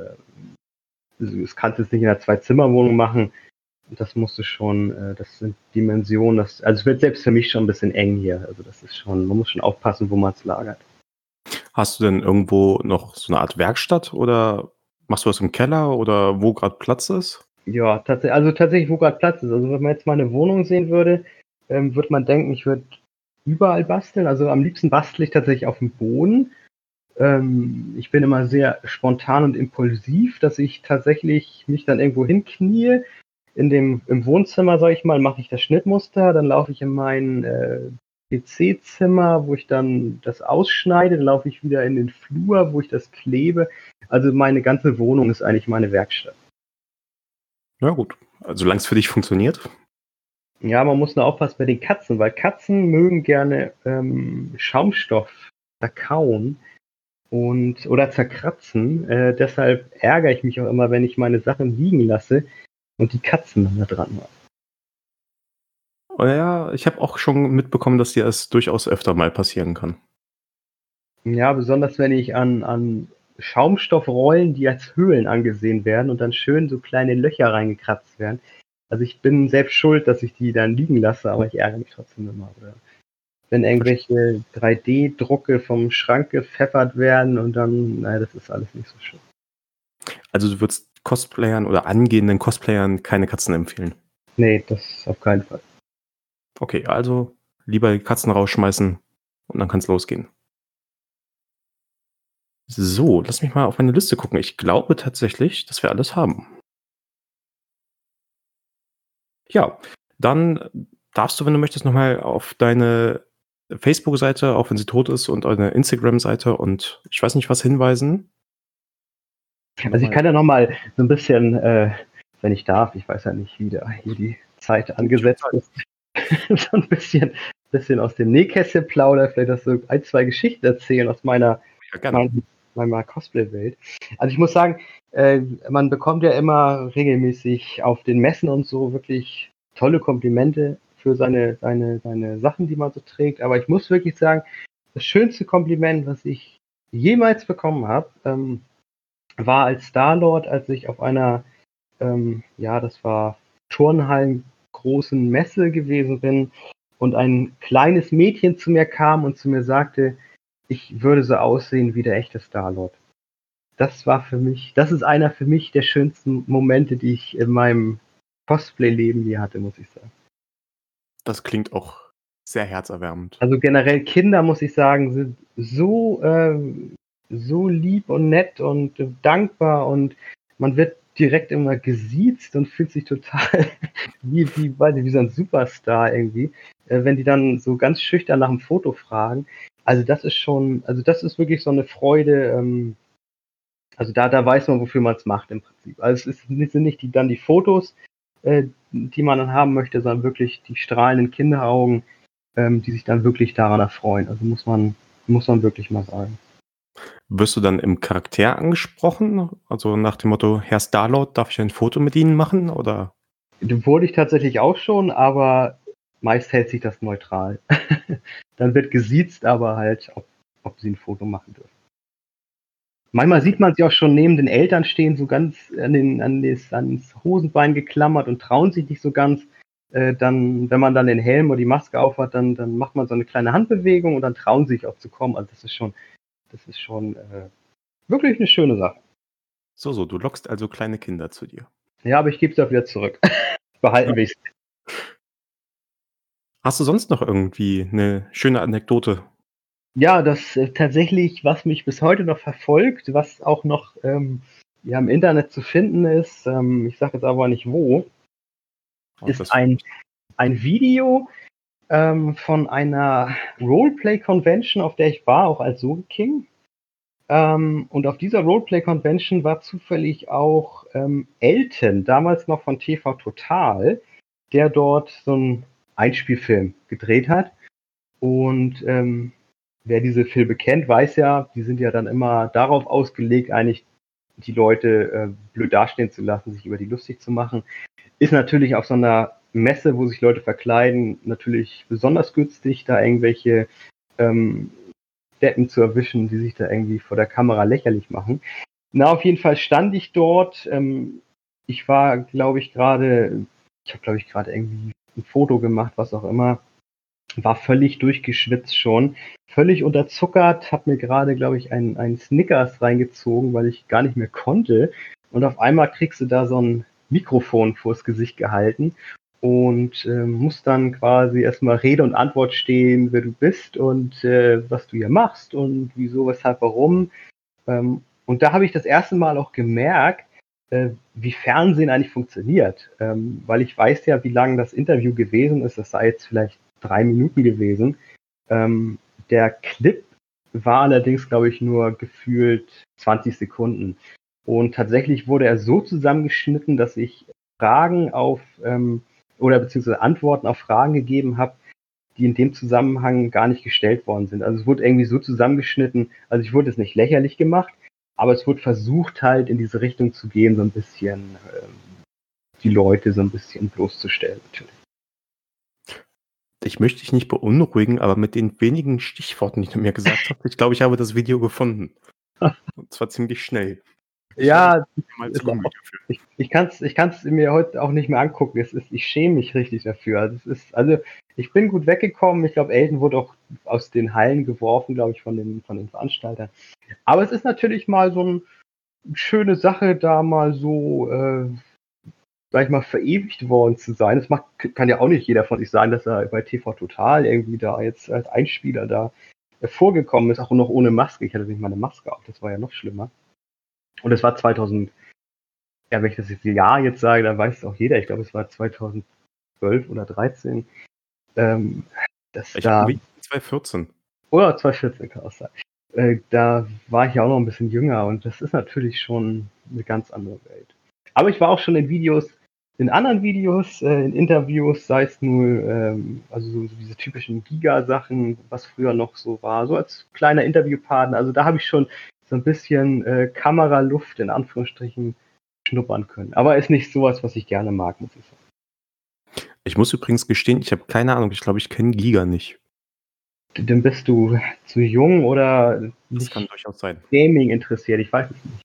es kannst du es nicht in einer Zwei-Zimmer-Wohnung machen. Das musst du schon, das sind Dimensionen, also es wird selbst für mich schon ein bisschen eng hier. Also das ist schon, man muss schon aufpassen, wo man es lagert. Hast du denn irgendwo noch so eine Art Werkstatt oder machst du das im Keller oder wo gerade Platz ist? Ja, tatsächlich, wo gerade Platz ist. Also wenn man jetzt meine Wohnung sehen würde, würde man denken, ich würde überall basteln. Also am liebsten bastle ich tatsächlich auf dem Boden. Ich bin immer sehr spontan und impulsiv, dass ich tatsächlich mich dann irgendwo hinknie. Im Wohnzimmer, sag ich mal, mache ich das Schnittmuster, dann laufe ich in mein PC-Zimmer, wo ich dann das ausschneide, dann laufe ich wieder in den Flur, wo ich das klebe. Also meine ganze Wohnung ist eigentlich meine Werkstatt. Ja gut, also solange es für dich funktioniert. Ja, man muss nur aufpassen bei den Katzen, weil Katzen mögen gerne Schaumstoff zerkauen oder zerkratzen. Deshalb ärgere ich mich auch immer, wenn ich meine Sachen liegen lasse und die Katzen dann da dran waren. Ja, ich habe auch schon mitbekommen, dass dir das durchaus öfter mal passieren kann. Ja, besonders wenn ich an Schaumstoffrollen, die als Höhlen angesehen werden und dann schön so kleine Löcher reingekratzt werden. Also ich bin selbst schuld, dass ich die dann liegen lasse, aber ich ärgere mich trotzdem immer. Oder wenn irgendwelche 3D-Drucke vom Schrank gepfeffert werden und dann, naja, das ist alles nicht so schön. Also du würdest Cosplayern oder angehenden Cosplayern keine Katzen empfehlen? Nee, das auf keinen Fall. Okay, also lieber die Katzen rausschmeißen und dann kann es losgehen. So, lass mich mal auf meine Liste gucken. Ich glaube tatsächlich, dass wir alles haben. Ja, dann darfst du, wenn du möchtest, noch mal auf deine Facebook-Seite, auch wenn sie tot ist, und deine Instagram-Seite und ich weiß nicht was hinweisen. Also ich kann ja noch mal so ein bisschen, wenn ich darf, ich weiß ja nicht, wie die Zeit angesetzt ist, so ein bisschen aus dem Nähkästchen plaudern, vielleicht auch so 1, 2 Geschichten erzählen aus meiner Cosplay-Welt. Also ich muss sagen, man bekommt ja immer regelmäßig auf den Messen und so wirklich tolle Komplimente für seine Sachen, die man so trägt. Aber ich muss wirklich sagen, das schönste Kompliment, was ich jemals bekommen habe, war als Star-Lord, als ich auf einer, das war Turnhallen großen Messe gewesen bin und ein kleines Mädchen zu mir kam und zu mir sagte, ich würde so aussehen wie der echte Star-Lord. Das ist einer für mich der schönsten Momente, die ich in meinem Cosplay-Leben je hatte, muss ich sagen. Das klingt auch Sehr herzerwärmend. Also generell Kinder, muss ich sagen, sind so lieb und nett und dankbar und man wird direkt immer gesiezt und fühlt sich total weiß ich, wie so ein Superstar irgendwie, wenn die dann so ganz schüchtern nach dem Foto fragen. Also das ist wirklich so eine Freude, also da weiß man, wofür man es macht im Prinzip. Also sind nicht die Fotos, die man dann haben möchte, sondern wirklich die strahlenden Kinderaugen, die sich dann wirklich daran erfreuen. Also muss man wirklich mal sagen. Wirst du dann im Charakter angesprochen? Also nach dem Motto, Herr Star-Lord, darf ich ein Foto mit Ihnen machen? Oder? Wurde ich tatsächlich auch schon, aber meist hält sich das neutral. Dann wird gesiezt, aber halt, ob sie ein Foto machen dürfen. Manchmal sieht man sie auch schon neben den Eltern stehen, so ganz ans Hosenbein geklammert und trauen sich nicht so ganz. Dann, wenn man dann den Helm oder die Maske aufhat, dann macht man so eine kleine Handbewegung und dann trauen sie sich auch zu kommen. Also das ist schon wirklich eine schöne Sache. So, du lockst also kleine Kinder zu dir. Ja, aber ich gebe es auch wieder zurück. Behalten will ich es. Hast du sonst noch irgendwie eine schöne Anekdote? Ja, das tatsächlich, was mich bis heute noch verfolgt, was auch noch ja, im Internet zu finden ist, ich sage jetzt aber nicht wo, ist ein Video von einer Roleplay-Convention, auf der ich war, auch als Soul King. Und auf dieser Roleplay-Convention war zufällig auch Elton, damals noch von TV Total, der dort so einen Einspielfilm gedreht hat. Und wer diese Filme kennt, weiß ja, die sind ja dann immer darauf ausgelegt, eigentlich die Leute blöd dastehen zu lassen, sich über die lustig zu machen. Ist natürlich auf so einer Messe, wo sich Leute verkleiden, natürlich besonders günstig, da irgendwelche Deppen zu erwischen, die sich da irgendwie vor der Kamera lächerlich machen. Na, auf jeden Fall stand ich dort. Ich war, glaube ich, gerade irgendwie ein Foto gemacht, was auch immer. War völlig durchgeschwitzt schon, völlig unterzuckert, habe mir gerade, glaube ich, einen Snickers reingezogen, weil ich gar nicht mehr konnte. Und auf einmal kriegst du da so ein Mikrofon vors Gesicht gehalten und musst dann quasi erstmal Rede und Antwort stehen, wer du bist und was du hier machst und wieso, weshalb, warum. Und da habe ich das erste Mal auch gemerkt, wie Fernsehen eigentlich funktioniert. Weil ich weiß ja, wie lang das Interview gewesen ist. Das sei jetzt vielleicht 3 Minuten gewesen. Der Clip war allerdings, glaube ich, nur gefühlt 20 Sekunden. Und tatsächlich wurde er so zusammengeschnitten, dass ich Fragen auf oder beziehungsweise Antworten auf Fragen gegeben habe, die in dem Zusammenhang gar nicht gestellt worden sind. Also es wurde irgendwie so zusammengeschnitten, also ich wurde es nicht lächerlich gemacht, aber es wurde versucht halt in diese Richtung zu gehen, so ein bisschen die Leute so ein bisschen bloßzustellen natürlich. Ich möchte dich nicht beunruhigen, aber mit den wenigen Stichworten, die du mir gesagt hast, ich glaube, ich habe das Video gefunden. Und zwar ziemlich schnell. Ja, Mal zu Gemüte führen. ich kann's mir heute auch nicht mehr angucken. Ich schäme mich richtig dafür. Also ich bin gut weggekommen. Ich glaube, Elton wurde auch aus den Hallen geworfen, glaube ich, von den Veranstaltern. Aber es ist natürlich mal so eine schöne Sache, da mal so, sag ich mal, verewigt worden zu sein. Das kann ja auch nicht jeder von sich sagen, dass er bei TV Total irgendwie da jetzt als Einspieler da vorgekommen ist, auch noch ohne Maske. Ich hatte nicht mal eine Maske auf, das war ja noch schlimmer. Und es war 2000, ja, wenn ich das Jahr jetzt sage, dann weiß es auch jeder. Ich glaube, es war 2012 oder 2013. Ich habe 2014. Oder 2014 kann auch sein. Da war ich ja auch noch ein bisschen jünger und das ist natürlich schon eine ganz andere Welt. Aber ich war auch schon in anderen Videos, in Interviews, sei es nur, also so diese typischen Giga-Sachen, was früher noch so war, so als kleiner Interviewpartner. Also da habe ich schon so ein bisschen Kameraluft in Anführungsstrichen schnuppern können. Aber ist nicht sowas, was ich gerne mag, muss ich sagen. Ich muss übrigens gestehen, ich habe keine Ahnung, ich glaube, ich kenne Giga nicht. Dann bist du zu jung oder Das kann durchaus sein. Gaming interessiert, ich weiß es nicht.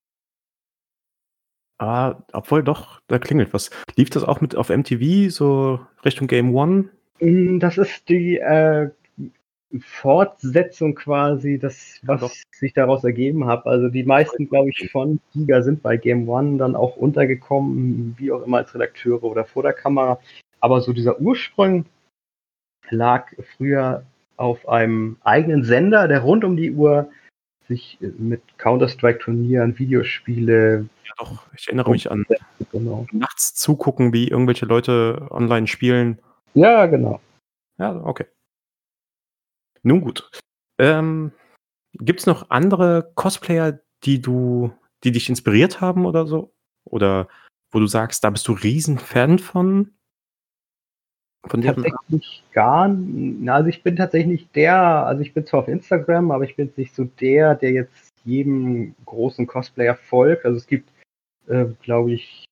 Obwohl doch, da klingelt was. Lief das auch mit auf MTV, so Richtung Game One? Das ist die Fortsetzung quasi, was sich daraus ergeben hat. Also die meisten, glaube ich, von Giga sind bei Game One dann auch untergekommen, wie auch immer als Redakteure oder vor der Kamera. Aber so dieser Ursprung lag früher auf einem eigenen Sender, der rund um die Uhr sich mit Counter-Strike-Turnieren, Videospiele. Ja, doch, ich erinnere mich an Genau. nachts zugucken, wie irgendwelche Leute online spielen. Ja, genau. Ja, okay. Nun gut. Gibt's noch andere Cosplayer, die dich inspiriert haben oder so? Oder wo du sagst, da bist du Riesenfan von deren Art? Tatsächlich also ich bin tatsächlich also ich bin zwar auf Instagram, aber ich bin jetzt nicht so der jetzt jedem großen Cosplayer folgt. Also es gibt, glaube ich,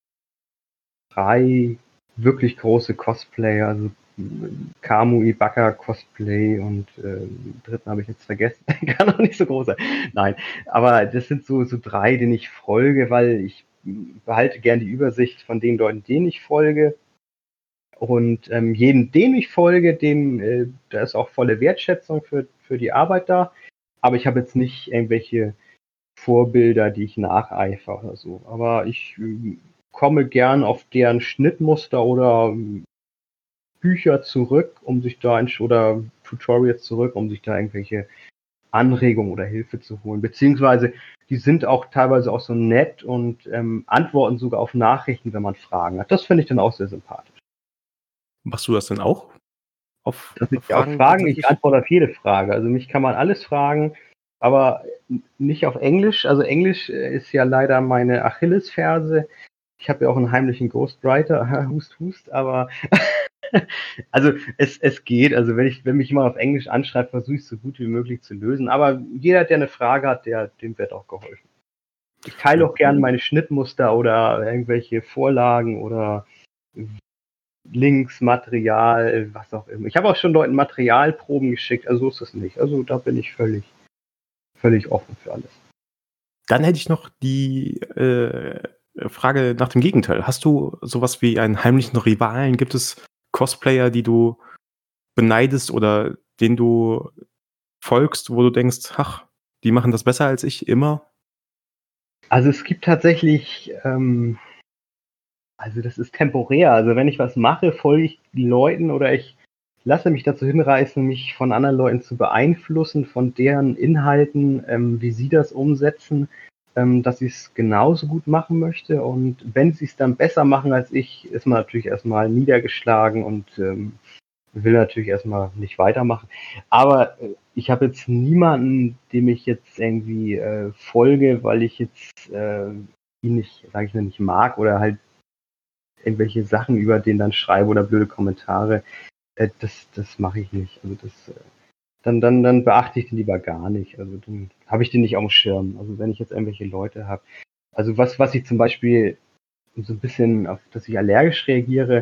3 wirklich große Cosplayer, also Kamu Ibaka Cosplay und den dritten habe ich jetzt vergessen. Kann auch nicht so groß sein. Nein, aber das sind so 3, denen ich folge, weil ich behalte gern die Übersicht von den Leuten, denen ich folge. Und jeden, dem ich folge, da ist auch volle Wertschätzung für die Arbeit da. Aber ich habe jetzt nicht irgendwelche Vorbilder, die ich nacheifere oder so. Aber ich komme gern auf deren Schnittmuster oder Bücher zurück, oder Tutorials zurück, um sich da irgendwelche Anregungen oder Hilfe zu holen. Beziehungsweise die sind auch teilweise auch so nett und antworten sogar auf Nachrichten, wenn man Fragen hat. Das finde ich dann auch sehr sympathisch. Machst du das denn auch? Auf Dass ich auf Fragen Fragen, ich grundsätzlich? antworte auf jede Frage. Also mich kann man alles fragen, aber nicht auf Englisch. Also Englisch ist ja leider meine Achillesferse. Ich habe ja auch einen heimlichen Ghostwriter, hust, hust, aber also es geht. Also wenn mich jemand auf Englisch anschreibt, versuche ich es so gut wie möglich zu lösen. Aber jeder, der eine Frage hat, dem wird auch geholfen. Ich teile auch gerne meine Schnittmuster oder irgendwelche Vorlagen oder Links, Material, was auch immer. Ich habe auch schon Leuten Materialproben geschickt, also so ist es nicht. Also da bin ich völlig offen für alles. Dann hätte ich noch die Frage nach dem Gegenteil. Hast du sowas wie einen heimlichen Rivalen? Gibt es Cosplayer, die du beneidest oder denen du folgst, wo du denkst, ach, die machen das besser als ich immer? Also es gibt tatsächlich, also das ist temporär. Also wenn ich was mache, folge ich Leuten oder ich lasse mich dazu hinreißen, mich von anderen Leuten zu beeinflussen, von deren Inhalten, wie sie das umsetzen, dass ich es genauso gut machen möchte. Und wenn sie es dann besser machen als ich, ist man natürlich erstmal niedergeschlagen und will natürlich erstmal nicht weitermachen. Aber ich habe jetzt niemanden, dem ich jetzt irgendwie folge, weil ich jetzt ihn nicht, sage ich mal, nicht mag oder halt irgendwelche Sachen über den dann schreibe oder blöde Kommentare. Das mache ich nicht. Also dann beachte ich den lieber gar nicht. Also dann habe ich den nicht auf dem Schirm. Also wenn ich jetzt irgendwelche Leute habe. Also was ich zum Beispiel so ein bisschen, auf das ich allergisch reagiere,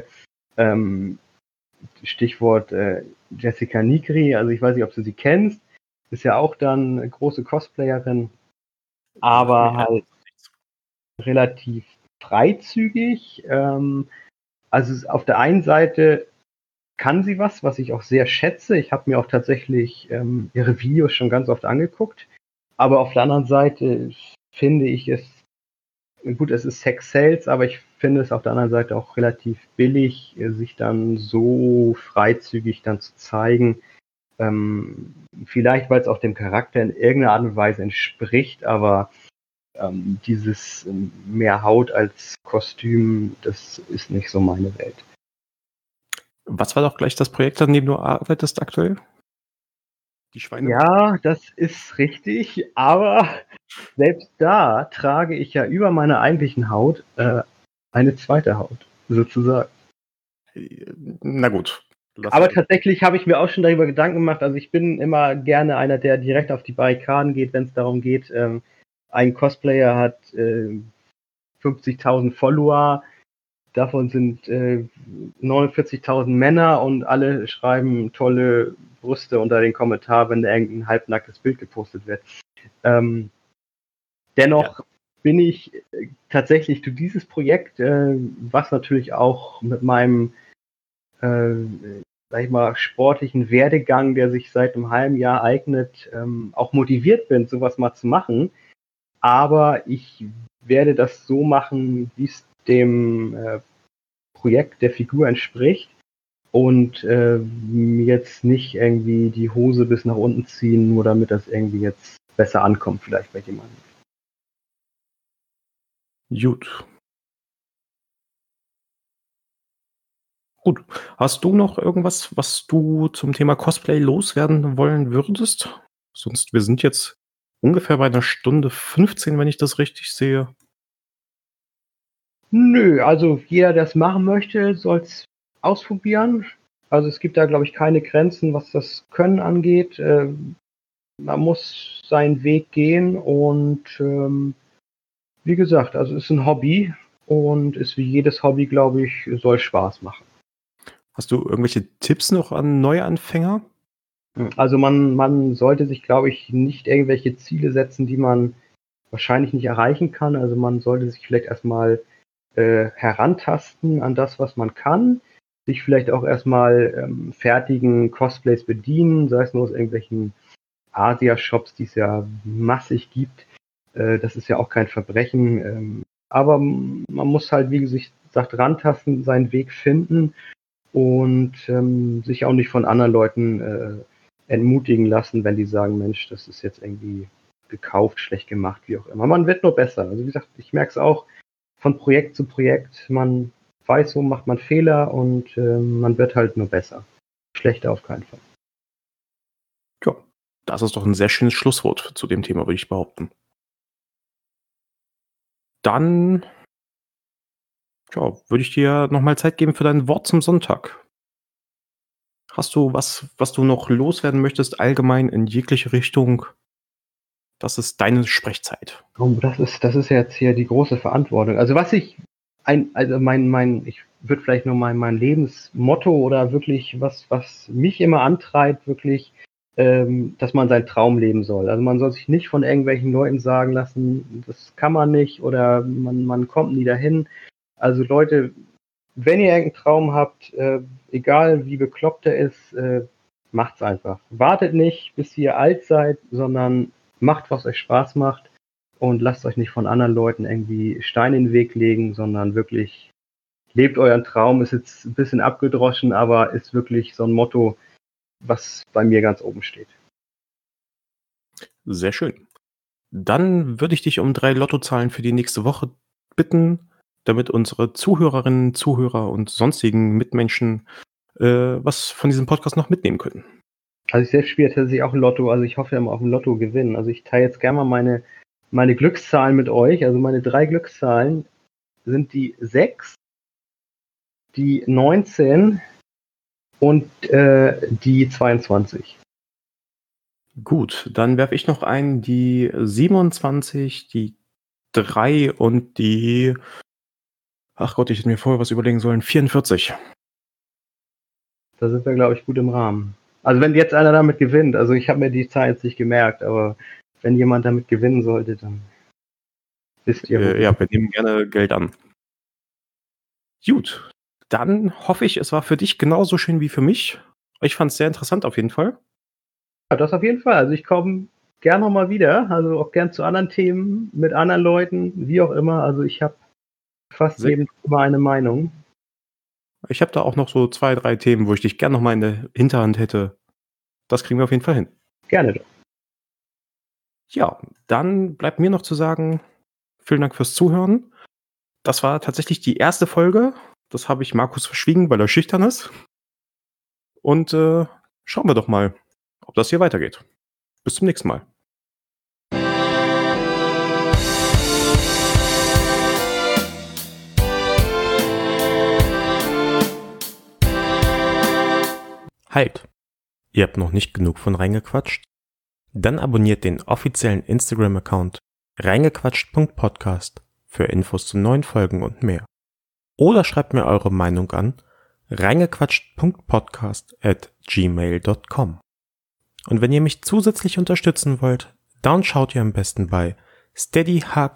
Stichwort Jessica Nigri, also ich weiß nicht, ob du sie kennst, ist ja auch dann eine große Cosplayerin, Sagt aber mir halt relativ freizügig. Also auf der einen Seite kann sie was ich auch sehr schätze. Ich habe mir auch tatsächlich ihre Videos schon ganz oft angeguckt. Aber auf der anderen Seite finde ich es, gut, es ist Sex Sales, aber ich finde es auf der anderen Seite auch relativ billig, sich dann so freizügig dann zu zeigen. Vielleicht, weil es auch dem Charakter in irgendeiner Art und Weise entspricht, aber dieses mehr Haut als Kostüm, das ist nicht so meine Welt. Was war doch gleich das Projekt, an dem du arbeitest aktuell? Die Schweine? Ja, das ist richtig, aber selbst da trage ich ja über meiner eigentlichen Haut eine zweite Haut, sozusagen. Na gut. Aber tatsächlich habe ich mir auch schon darüber Gedanken gemacht. Also ich bin immer gerne einer, der direkt auf die Barrikaden geht, wenn es darum geht, ein Cosplayer hat 50.000 Follower, davon sind 49.000 Männer und alle schreiben tolle Brüste unter den Kommentar, wenn da irgendein halbnacktes Bild gepostet wird. Dennoch bin ich tatsächlich durch dieses Projekt, was natürlich auch mit meinem sag ich mal, sportlichen Werdegang, der sich seit einem halben Jahr eignet, auch motiviert bin, sowas mal zu machen. Aber ich werde das so machen, wie es dem Projekt der Figur entspricht. und jetzt nicht irgendwie die Hose bis nach unten ziehen, nur damit das irgendwie jetzt besser ankommt vielleicht bei jemandem. Gut. Gut. Hast du noch irgendwas, was du zum Thema Cosplay loswerden wollen würdest? Sonst, wir sind jetzt ungefähr bei 1:15, wenn ich das richtig sehe. Nö, also jeder, der es machen möchte, soll es ausprobieren. Also es gibt da, glaube ich, keine Grenzen, was das Können angeht. Man muss seinen Weg gehen und wie gesagt, also es ist ein Hobby und ist wie jedes Hobby, glaube ich, soll Spaß machen. Hast du irgendwelche Tipps noch an Neuanfänger? Also man sollte sich, glaube ich, nicht irgendwelche Ziele setzen, die man wahrscheinlich nicht erreichen kann. Also man sollte sich vielleicht erstmal herantasten an das, was man kann. Sich vielleicht auch erstmal fertigen Cosplays bedienen, sei es nur aus irgendwelchen Asia-Shops, die es ja massig gibt. Das ist ja auch kein Verbrechen. Aber man muss halt, wie gesagt, rantasten, seinen Weg finden und sich auch nicht von anderen Leuten entmutigen lassen, wenn die sagen, Mensch, das ist jetzt irgendwie gekauft, schlecht gemacht, wie auch immer. Man wird nur besser. Also wie gesagt, ich merke es auch von Projekt zu Projekt. Man weiß, wo macht man Fehler und man wird halt nur besser. Schlechter auf keinen Fall. Ja, das ist doch ein sehr schönes Schlusswort zu dem Thema, würde ich behaupten. Dann würde ich dir nochmal Zeit geben für dein Wort zum Sonntag. Hast du was du noch loswerden möchtest, allgemein in jegliche Richtung? Das ist deine Sprechzeit. Oh, das ist jetzt hier die große Verantwortung. Also ich würde vielleicht nur mein Lebensmotto oder wirklich was mich immer antreibt, wirklich, dass man seinen Traum leben soll. Also man soll sich nicht von irgendwelchen Leuten sagen lassen, das kann man nicht oder man kommt nie dahin. Also Leute, wenn ihr irgendeinen Traum habt, egal wie bekloppt er ist, macht's einfach. Wartet nicht, bis ihr alt seid, sondern macht, was euch Spaß macht und lasst euch nicht von anderen Leuten irgendwie Steine in den Weg legen, sondern wirklich lebt euren Traum. Ist jetzt ein bisschen abgedroschen, aber ist wirklich so ein Motto, was bei mir ganz oben steht. Sehr schön. Dann würde ich dich um 3 Lottozahlen für die nächste Woche bitten, damit unsere Zuhörerinnen, Zuhörer und sonstigen Mitmenschen was von diesem Podcast noch mitnehmen können. Also ich selbst spiele tatsächlich auch Lotto, also ich hoffe ja mal auf ein Lotto gewinnen. Also ich teile jetzt gerne mal meine Glückszahlen mit euch. Also meine 3 Glückszahlen sind die 6, die 19 und die 22. Gut, dann werfe ich noch ein, die 27, die 3 und die, ach Gott, ich hätte mir vorher was überlegen sollen, 44. Da sind wir, glaube ich, gut im Rahmen. Also wenn jetzt einer damit gewinnt, also ich habe mir die Zahl jetzt nicht gemerkt, aber wenn jemand damit gewinnen sollte, dann wisst ihr. Ja, wir nehmen gerne Geld an. Gut, dann hoffe ich, es war für dich genauso schön wie für mich. Ich fand es sehr interessant auf jeden Fall. Ja, das auf jeden Fall. Also ich komme gern nochmal wieder, also auch gern zu anderen Themen, mit anderen Leuten, wie auch immer. Also ich habe fast jedem Thema eine Meinung. Ich habe da auch noch so 2, 3 Themen, wo ich dich gerne noch mal in der Hinterhand hätte. Das kriegen wir auf jeden Fall hin. Gerne doch. Ja, dann bleibt mir noch zu sagen, vielen Dank fürs Zuhören. Das war tatsächlich die erste Folge. Das habe ich Markus verschwiegen, weil er schüchtern ist. Und schauen wir doch mal, ob das hier weitergeht. Bis zum nächsten Mal. Halt! Ihr habt noch nicht genug von Reingequatscht? Dann abonniert den offiziellen Instagram-Account reingequatscht.podcast für Infos zu neuen Folgen und mehr. Oder schreibt mir eure Meinung an reingequatscht.podcast@gmail.com. Und wenn ihr mich zusätzlich unterstützen wollt, dann schaut ihr am besten bei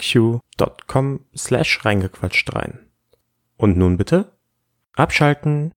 steadyhq.com/reingequatscht rein. Und nun bitte abschalten.